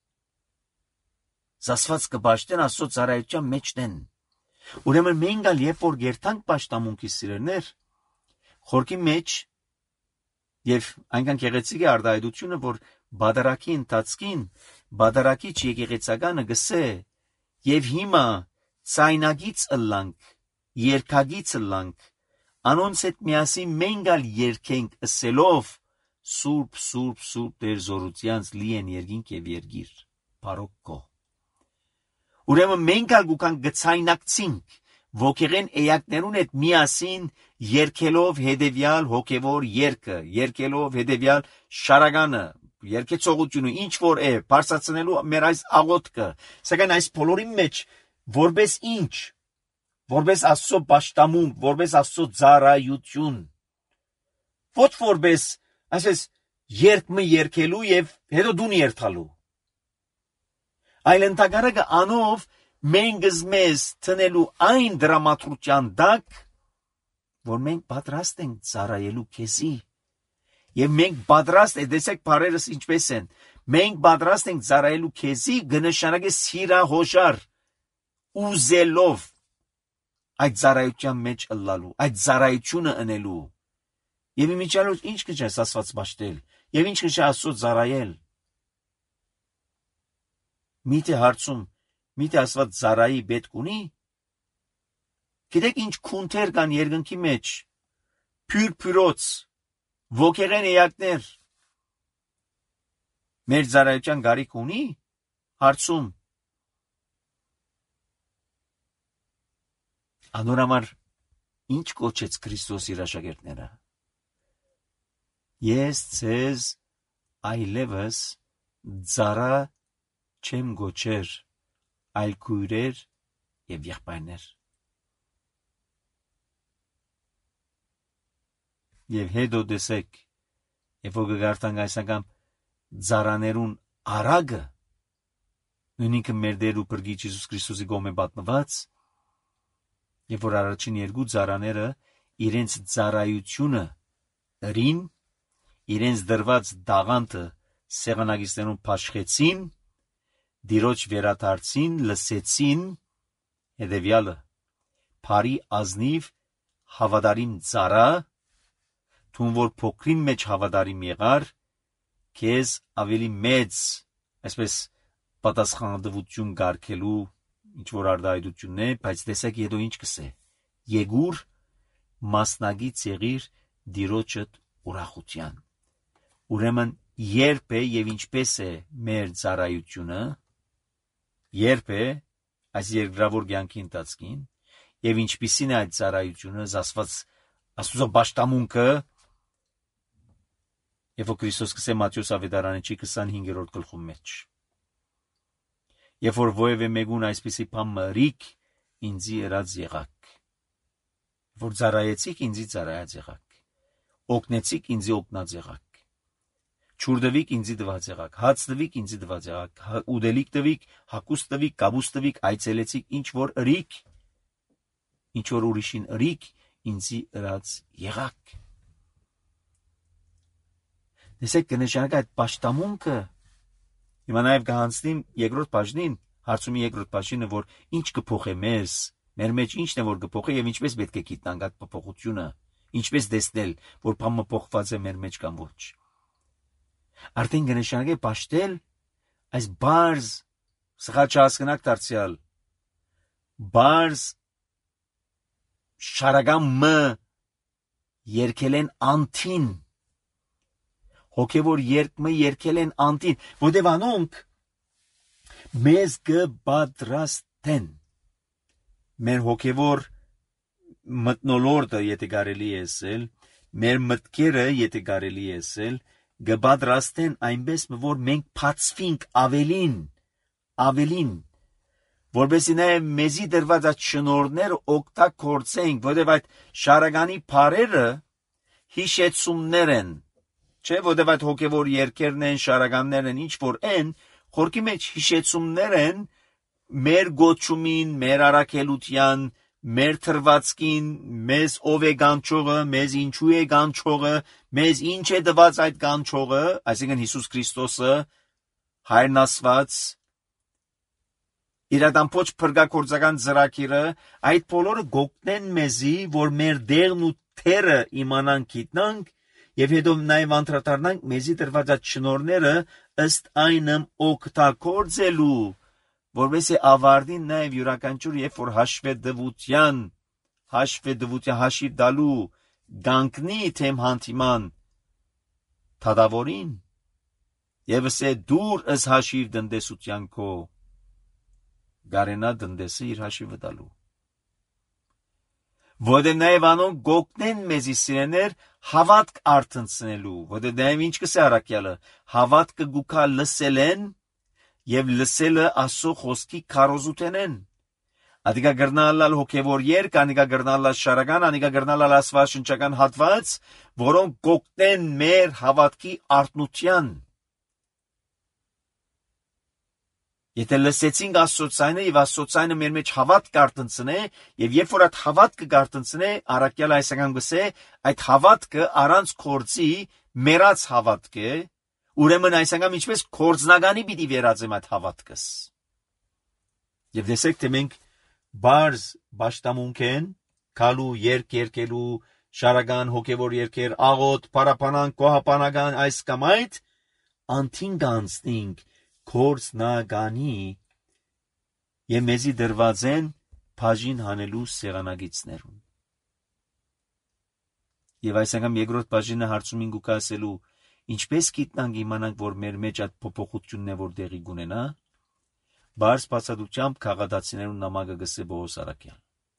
զասված կբաշտեն Աստծո ծառայության մեջն են։ Ուրեմն մենք ալ երբ որ գերտանք պաշտամունքի սիրելներ, խորքի մեջ եւ այնքան գեղեցիկ է արտահայտությունը, որ բادرակի ընթացքին բادرակիչ եկեղեցականը գսե եւ հիմա ցայնագից ըլլանք, երկագից ըլլանք, անոնց հետ միասին մենք ալ երկենք ըսելով Սուրբ, Սուրբ, Սուրբ Տեր զորությանց լի են երկինք եւ երգիր, փարոք քո։ Ուրեմն մենք ալ գուքան գցայնակցինք ոգեղեն էակներուն հետ միասին երկելով հետևյալ հոգևոր երկը, երկելով հետևյալ շարականը, երկեցողությունը, ինչ որ է, բարձրացնելու մեր այս աղոթքը, սակայն այս բոլորի մեջ որպես ինչ, որպես Աստծո պաշտամունք, որպես Աստծո ծառայություն, ոչ որպես, այսպես, երգը երկելու եւ հետո դուն երթալու։ Այլ ընդհակառակը անով մենք մեզ տնելու այն դրամատրության դակ, որ մենք պատրաստ ենք ծառայելու քեզի։ Եվ մենք պատրաստ ենք, տեսեք բարերս ինչպես են, մենք պատրաստ ենք ծառայելու քեզի, կնշանակե սիրահոժար, ուզելով այդ ծառայության մեջ ըլլալու, այդ ծառայությունը ընելու։ Եվ իմիջիալոց ինչ կչես Աստված բաշտել, եւ ինչ կչես Աստծո ծառայել։ Միթե հարցում, միթե Աստված ծառայի պետք ունի։ Գիտեք ինչ քունթեր կան երկնքի մեջ, փյուրփյուրոց, ոգեղեն էակներ։ Մեր ծառայության գարիք ունի, հարցում։ Անորամար ինչ կոչեց Քրիստոս իր աշակերտները։ Ես ցեզ այլևս ծառա չեմ գոչեր, այլ քույրեր եւ եղբայրներ։ Եվ հետո դեսեք, երբ որ գարտանք այս անգամ ծառաներուն արագը, նույնիսկ մեր Տեր ու Փրկիչ Հիսուս Քրիստոսի կողմէ պատմված, երբ որ առաջին երկու ծառաները իրենց ծառայությունը ըրին, իրենց դրված դաղանթը սեղանագիստերուն փաշխեցին, դիրոջ վերադարձին, լսեցին հետևյալը. Փարի ազնիվ հավատարիմ ծառա, թուն որ փոքրին մեջ հավատարիմ եղար, քեզ ավելի մեծ, այսպես պատասխանատվություն կարգելու ինչ որ արտահայտությունն է, բայց տեսեք հետո ինչ կսե. Եկուր մասնագից եղիր դիրոջդ ուրախության։ Ուրեմն երբ է եւ ինչպես է մեր ծառայությունը, երբ է այս երկրավոր կյանքի ընթացքին եւ ինչպիսին է այդ ծառայությունը, զասված Աստծո պաշտամունքը, երբ որ Քրիստոս կսե Մատթեոս ավետարանի քսանհինգերորդ գլխում մեջ։ Երբ որ ովևէ մեկուն այսպիսի բան մրիկ, ինձի ըրած եղաք։ Որ ծառայեցիք, ինձի ծառայած եղաք։ Օգնեցիք, ինձի օգնած եղաք։ Չուրդվիկ ինձի դված եղաք, հաց տվիկ ինձի դված եղաք, ուդելիք տվիկ, հակուստ տվիկ, կաբուստ տվիկ, այցելեցիք, ինչ որ ըրիք, ինչ որ ուրիշին ըրիք, ինձի ըրած եղաք։ Տեսեք կնշանակի այդ պաշտամունքը, հիմա նաև կհանցնիմ երկրորդ բաժնին, հարցումի երկրորդ բաժինը, որ ինչ կփոխե մեզ, մեր մեջ ինչն է որ կփոխե եւ ինչպես պետք է գիտնանք այդ փոփոխությունը, Ինչպես տեսնել, որ բամը փոխված է մեր մեջ կամ ոչ։ Արդեն կնշանակե պաշտել այս բարձ սխալ չհասկանաք դարձյալ բարձ շարագան մը երկել են անտին հոգևոր երկմը երկել են անտին, որտեղ անոնք մեզ կպատրաստեն մեր հոգևոր մտնոլորտը, եթե կարելի է ասել, մեր մտքերը, եթե կարելի է ասել, կպատրաստեն այնպես, որ մենք բացվենք ավելին, ավելին, որպեսզի նաև մեզի դրված այդ շնորհները օգտագործենք, որտեղ այդ շարագանի բառերը հիշեցումներ են, չէ, որտեղ այդ հոգևոր երկերն են, շարականներն են, ինչ որ են, խորքի մեջ հիշեցումներ են մեր գոչումին, մեր առաքելության, մեր թրվածքին, մեզ ով է գանչողը, մեզ ինչու է գանչողը, մեզ ինչ է տված այդ գանչողը, այսինքն Հիսուս Քրիստոսը, Հայրն Աստված, իրադամփոչ փրկագործական ծրագիրը, այդ բոլորը գոկնեն մեզի, որ մեր դերն ու թերը իմանանք, գիտնանք, եւ հետո նաեւ անդրադառնանք մեզի դրված այդ շնորհները ըստ այնմ օգտագործելու, որովհետեւ ավարտին նաեւ յուրաքանչյուր երբ որ հաշվետվության, հաշվետվության հաշիվ դալու գանկնի թեմ հանդիման թադավորին, եւս է դուր ըս հաշիվ դնդեսության քո, գարենա դնդեսը իր հաշիվը դալու։ Որտեղ նաև անոնք գոկնեն մեզի սիրեներ հավատք արտնցնելու, որտեղ նաև ինչ կսե առաքյալը, հավատքը գուքա լսելեն եւ լսելը Աստծո խոսքի քարոզութենեն։ Ադիգա գրնալալ հոգևոր երկ, անիգա գրնալալ շարական, անիգա գրնալալ աստվածաշնչական հատված, որոնք գոկնեն մեր հավատքի արտնության։ Եթե լսեցինք Աստծո ցայնը եւ Աստծո ցայնը մեր մեջ հավատք կարտնցնե, եւ երբ որ այդ հավատքը կարտնցնե, առաքյալ այսական գսե, այդ հավատքը առանց կորցի մերած հավատք է, ուրեմն այսական ինչպես կորձնագանի պիտի վերածեմ այդ հավատքս։ Եվ դեսեք թե մենք բարձ բաշտամունք են, քալու երկ երկելու, շարական հոգևոր երկեր, աղոտ, պարապանան, կոհապանական այս կամ այդ, անթին գանցնինք կորձնագանի եւ մեզի դրված են բաժին հանելու սեղանագիծներուն։ Եվ այսինքն երկրորդ բաժինը հարցումին գուք ասելու, ինչպես գիտնանք իմանանք, որ մեր մեջ այդ փոփոխությունն է որ տեղի կունենա, բարձ բացատությամբ քաղաքացիներուն նամակը գսե Պողոս առաքյալ։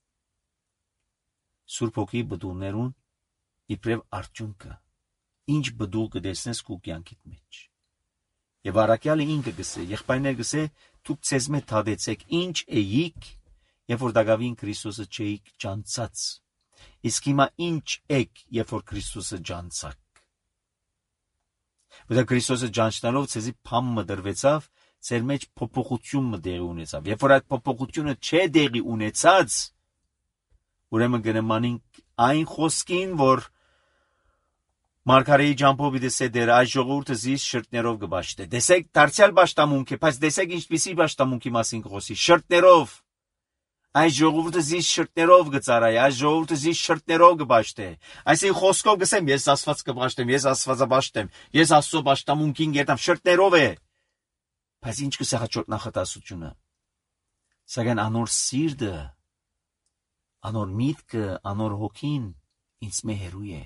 Սուրբ Հոգի բդուներուն իբրև արդյունքը, ինչ բդու կտեսնես քու կյանքիդ մեջ։ Եվ առաքյալը ինքը գսե, եղբայրներ գսե, դուք ցեզ մեծ թադեցեք, ինչ էիք, երբ որ դակավին Քրիստոսը չէիք ջանցած։ Իսկ հիմա ինչ եք, երբ որ Քրիստոսը ջանցակ։ Որտեղ Քրիստոսը ջանչնալով ցեզի փամը դրվեցավ, ցեր մեջ փոփոխություն տեղի ունեցավ։ Երբ որ այդ փոփոխությունը չէ տեղի ունեցած, ուրեմն գնամանինք այն խոսքին, որ Մարգարեի ջամփով դեսե դեր այս ժողովուրդը զիս շրտներով կբաշտե։ Դեսեք դարձյալ բաշտամունք է, բայց դեսեք ինչպիսի բաշտամունքի մասին կխոսի։ Շրտներով։ Այս ժողովուրդը զիս շրտներով կծարայ, այս ժողովուրդը զիս շրտներով կբաշտե։ Այսինքն խոսքով կսեմ, ես Աստված կբաշտեմ, ես Աստվածաբաշտեմ, ես Աստծո բաշտամունքին գերտամ, շրտներով է։ Բայց ինչ կսե հաջորդ նախատասությունը։ Սակայն անոր սիրտը, անոր միտքը, անոր հոգին ինձ մե հերու է։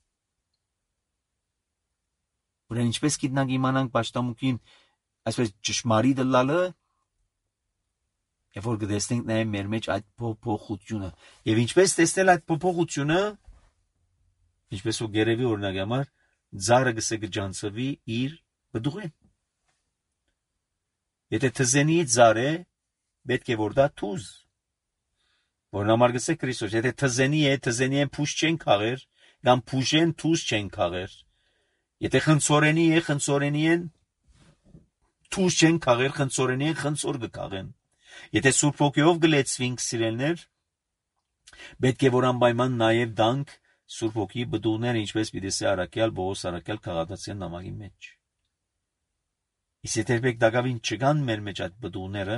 Ուրեմն ինչպես գիտնանք իմանանք պաշտամունքին այսպես ճշմարիտ լալը, երբ որ կտեսնենք նաև մեր մեջ այդ փոփոխությունը, եւ ինչպես տեսնել այդ փոփոխությունը, ինչպես ու գերեվի օրինակ համար, ծառը գսե կջանցվի իր բդուղին։ Եթե թզենի ծառ է, պետք է որ դա թուզ, որն համար գսե Քրիստոս, եթե թզենի է, թզենի են փուշ չեն քաղեր, կամ փուշեն թուզ չեն քաղեր։ Եթե խնցորենի է, խնցորենի են թուզ չեն քաղեր, խնցորենի են խնցոր կքաղեն։ Եթե Սուրբ Հոգիով գլեցվինք սիրելներ, պետք է որ անպայման նաև դանք Սուրբ Հոգի բդուղները, ինչպես պիտի ասե առաքյալ Պողոս առաքյալ քաղաքացիական նամակի մեջ։ Իսկ եթե երբեք դակավին չկան մեր մեջ այդ բդուղները,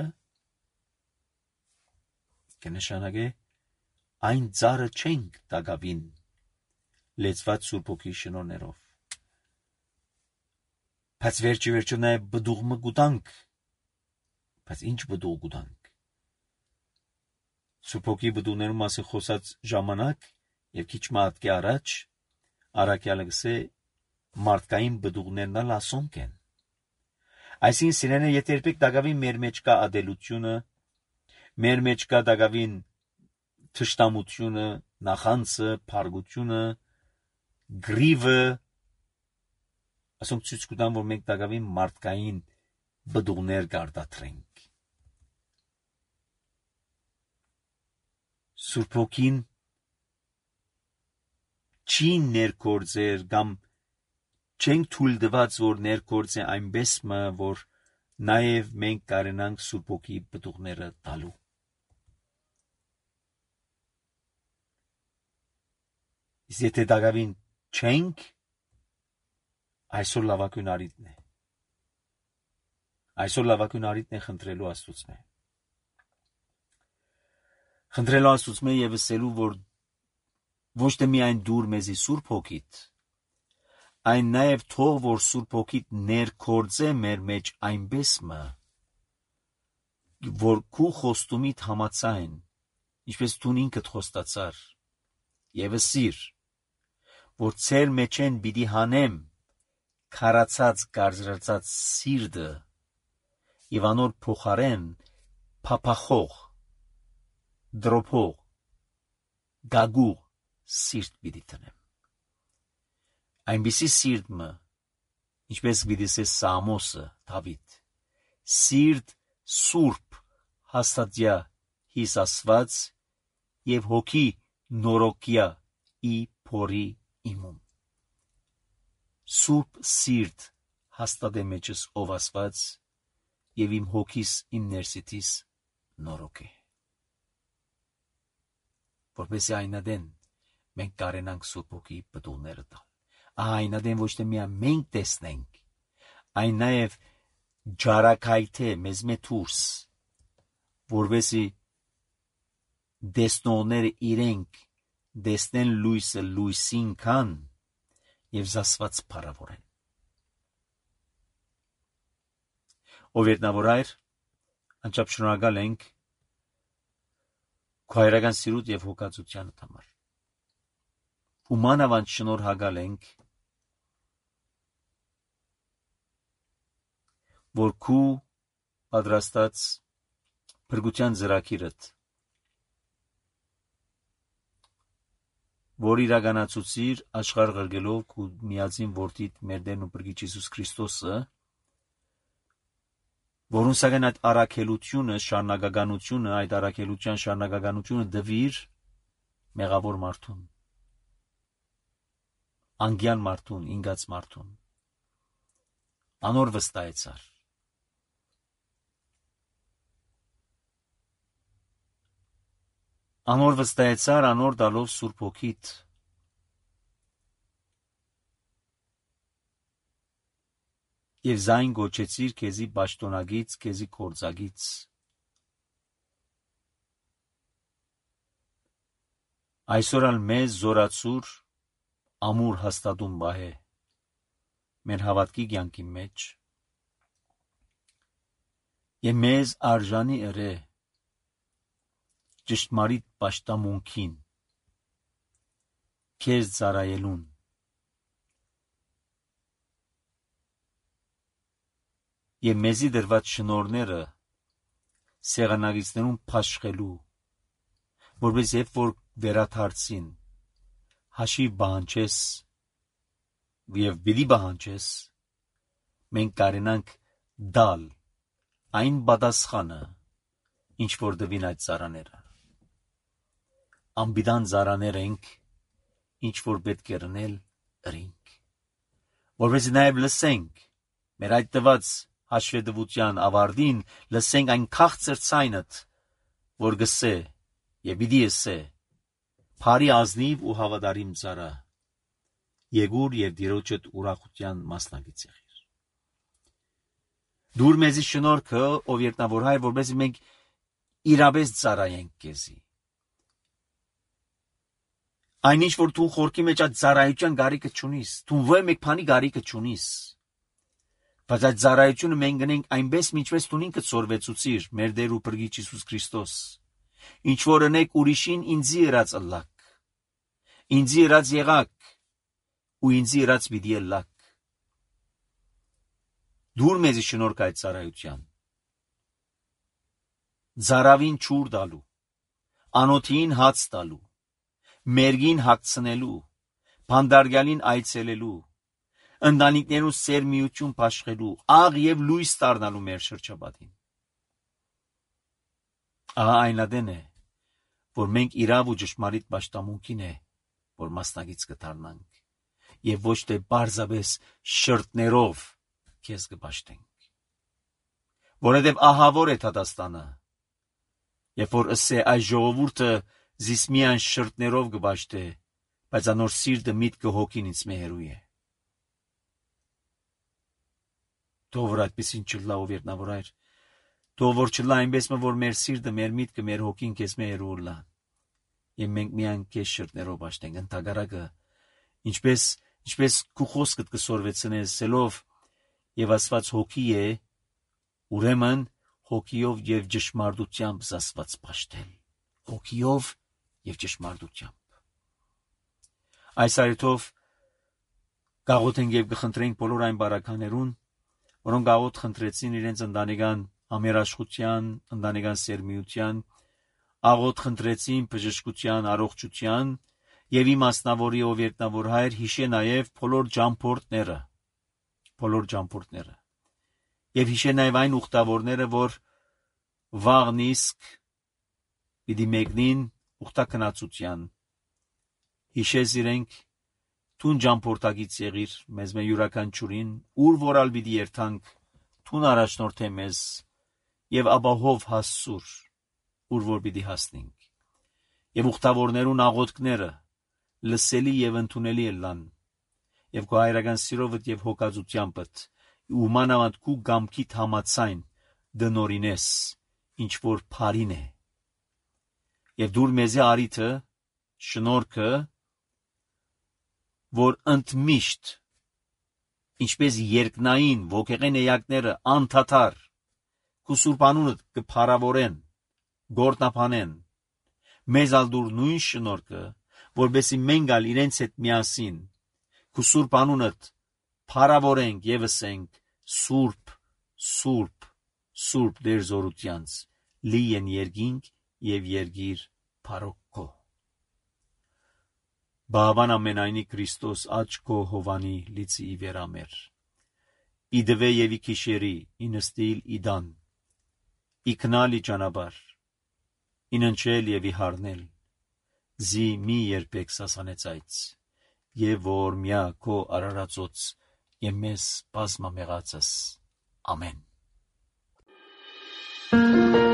կնշանակե այն ծառը չենք դակավին լեցված Սուրբ Հոգի շնորհներով։ Բայց վերջի վերջո նաև բդուղը գուտանք, բայց ինչ բդուղ գուտանք։ Սուրբ Հոգի բդուղներու մասին խոսած ժամանակ եւ քիչ մատկի առաջ Արաքյալը գսե մարդկային բդուղներն ալ ասոնք են։ Այսինքն սիրելիներ, եթե երբեք դակավին մեր մեջ կա ադելությունը, մեր մեջ կա դակավին թշնամությունը, նախանցը, փարգությունը, գրիվը, ասոնք ցույց կտան, որ մենք դակավին մարդկային բդուղներ կարտադրենք։ Սուրբ Հոգին չի ներկործեր կամ չենք թույլ տված, որ ներկործե այնպես մը, որ նաև մենք կարենանք Սուրբ Հոգի բդուղները տալու։ Իսկ եթե դակավին չենք, այսօր լավագույն առիթն է։ Այսօր լավագույն առիթն է խնդրելու Աստծուց։ Խնդրելու Աստծուց եւ ասելու, որ ոչ թե միայն դուր մեզի Սուրբ Հոգիդ, այն նաև թող որ Սուրբ Հոգիդ ներկործե մեր մեջ այնպես մը, որ քու խոստումիդ համաձայն, ինչպես դու ինքդ խոստացար, եւ սիր, որ ցեր մեջ են պիտի հանեմ քարացած գարզրացած սիրտը եւ անոր փոխարեն փափախող դրոփող գագուղ սիրտ պիտի տնեմ։ Այնպիսի սիրտ մը, ինչպես գիտեսե Սամոսը Դավիթ, սիրտ սուրբ հաստատյա հիս ասված եւ հոգի նորոքյա ի փորի իմում։ Սուրբ սիրտ հաստատե մեջս ով ասված եւ իմ հոգիս իմ ներսիտիս նորոք է։ Որպեսզի այնադեն մենք կարենանք Սուրբ Հոգի բդուղները տալ։ Այնադեն ոչ թե միայն մենք տեսնենք, այն նաև ջարակայթե մեզ մե դուրս, որպեսզի դեսնողները իրենք դեսնեն լույսը լույսին կան եւ զասված փառավորեն։ Ով երտնավոր այր, անչափ շնորհակալ ենք քո հայրական սիրուտ եւ հոգացության համար։ Ու մանավանդ շնորհակալ ենք, որ քու պատրաստած փրկության ծրագիրըդ, որ իրականացուցիր աշխարհ ղրգելով քու միածին որդիդ մեր Տերն ու Փրկիչ Հիսուս Քրիստոսը, որուն սակայն այդ առաքելությունը, շարունակականությունը, այդ առաքելության շարունակականությունը դվիր մեղավոր մարդուն, անգյան մարդուն, ինգած մարդուն, անոր վստահեցար։ Անոր վստահեցար, անոր դալով Սուրբ Հոգիդ, եւ զայն գոչեցիր քեզի պաշտոնագից, քեզի կործագից։ Այսօր ալ մեզ զորացուր ամուր հաստատում բահե մեր հավատքի կյանքի մեջ եւ մեզ արժանի ըրե ճշտմարիտ պաշտամունքին քեզ ծառայելուն եւ մեզի դրված շնորհները սեղանագիցներուն փաշխելու, որպես երբ որ վերաթարցին հաշիվ բանջես եւ բիդի բանջես, մենք կարենանք դալ այն բադասխանը, ինչ որ դվին այդ ծառաները։ Ամբիդան ծառաներ ենք, ինչ որ պետք է ռնել ըրինք, որպես նաեւ լսենք մեր այդ տված հաշվետվության ավարտին, լսենք այն քաղցր ցայնդ, որ գսե եւ պիտի ասե, փարի ազնիվ ու հավատարիմ ծառա, եկուր եւ Տիրոջդ ուրախության մասնակից եղիր։ Դուր մեզի շնորհքը, ով երտնավոր հայր, որպեսզի մենք իրապես ծառայենք քեզի։ Այնինչ որ դու խորքի մեջ այդ ծառայության գարիքը չունիս, դու ոչ մեկ բանի գարիքը չունիս։ Բայց այդ ծառայությունը մենք գնենք այնպես, ինչպես դու ինքդ սորվեցուցիր, մեր Տեր ու Փրկիչ Հիսուս Քրիստոս։ Ինչ որ ընեք ուրիշին ինձի ըրած ըլլակ, ինձի ըրած եղաք, ու ինձի ըրած պիտի ըլլակ։ Դուր մեզի շնորհք այդ ծառայության։ Ծառավին ճուր տալու, անոթին հաց տալու, մերգին հագցնելու, բանդարգյալին այցելելու, ընտանիքներու սերմիություն փաշխելու, աղ եւ լույս դառնալու մեր շրջապատին։ Ահա այն ադեն է, որ մենք իրավ ու ճշմարիտ պաշտամունքին է, որ մասնագից կդառնանք, եւ ոչ թե բարձաբես շրտներով քեզ կպաշտենք։ Որովհետեւ ահավոր է Թատաստանը, երբ որ ըսե այս ժողովուրդը զիս միայն շրտներով կպաշտե, բայց անոր սիրտը միտքը հոգին ինձ մեհերու է։ Թող որ այդպեսին չլա ով երնավորայր, թող որ չլա այնպես մը որ մեր սիրտը, մեր միտքը, մեր հոգին քեզ մեհերու լա, եւ մենք միայն քեզ շրտներով պաշտենք, ընդհակառակը, ինչպես ինչպես քու խոսքդ կսորվեցնես սելով եւ Աստված հոգի է, ուրեմն հոգիով եւ ճշմարտությամբ զասված պաշտել, հոգիով եւ ճշմարտությամբ։ Այս այրթով գաղութենք եւ կխնդրենք բոլոր այն բարականերուն, որոնք գաղութ խնդրեցին իրենց ընտանեկան համերաշխության, ընտանեկան սերմիության, աղոթ խնդրեցին բժշկության, առողջության եւ իմաստնավորի ով երտնավոր հայր հիշե նաեւ բոլոր ջամփորդները, բոլոր ջամփորդները եւ հիշե նաեւ այն ուխտավորները, որ վաղն իսկ պիտի մեկնին ուխտակնացության։ Հիշես իրենք Տուն ջամփորդակից եղիր մեզ մե յուրաքանչյուրին, ուր որալ պիտի երթանք, տուն առաջնորդե մեզ եւ ապահով հասցուր, ուր որ պիտի հասնենք։ Եվ ուխտավորներուն աղոթքները լսելի եւ ընդունելի ըլլան, եւ քո հայրական սիրովդ եւ հոգածությանդ, ու մանավանդ քու գամքիդ համացայն դնորինես, ինչ որ բարին է։ Եվ դուր մեզի արիթը, շնորհքը, որ ընդմիշտ, ինչպես երկնային ոգեղեն էակները անդադար քու սուրբ անունդ կփարավորեն, գործնապանեն, մեզ ալ դուր նույն շնորհքը, որբեսի մենք ալ իրենց հետ միասին քու սուրբ անունդ փարավորենք եւ ասենք սուրբ, սուրբ, սուրբ Տեր զորությանց, լի են երկինք եւ երգիր փարոքո։ Բավան ամենայնի Քրիստոս աչք քո հովանի լիցի իվերամեր։ Իդվե եւ իքիշերի ինստիլ իդան։ Իքնալի ճանապար։ Ինընչել եւ իհարնել։ Զի մի երբեք սասանեցայց։ Եվ որ միա քո արարածոց եւ մեզ բազմամեղածս։ Ամեն։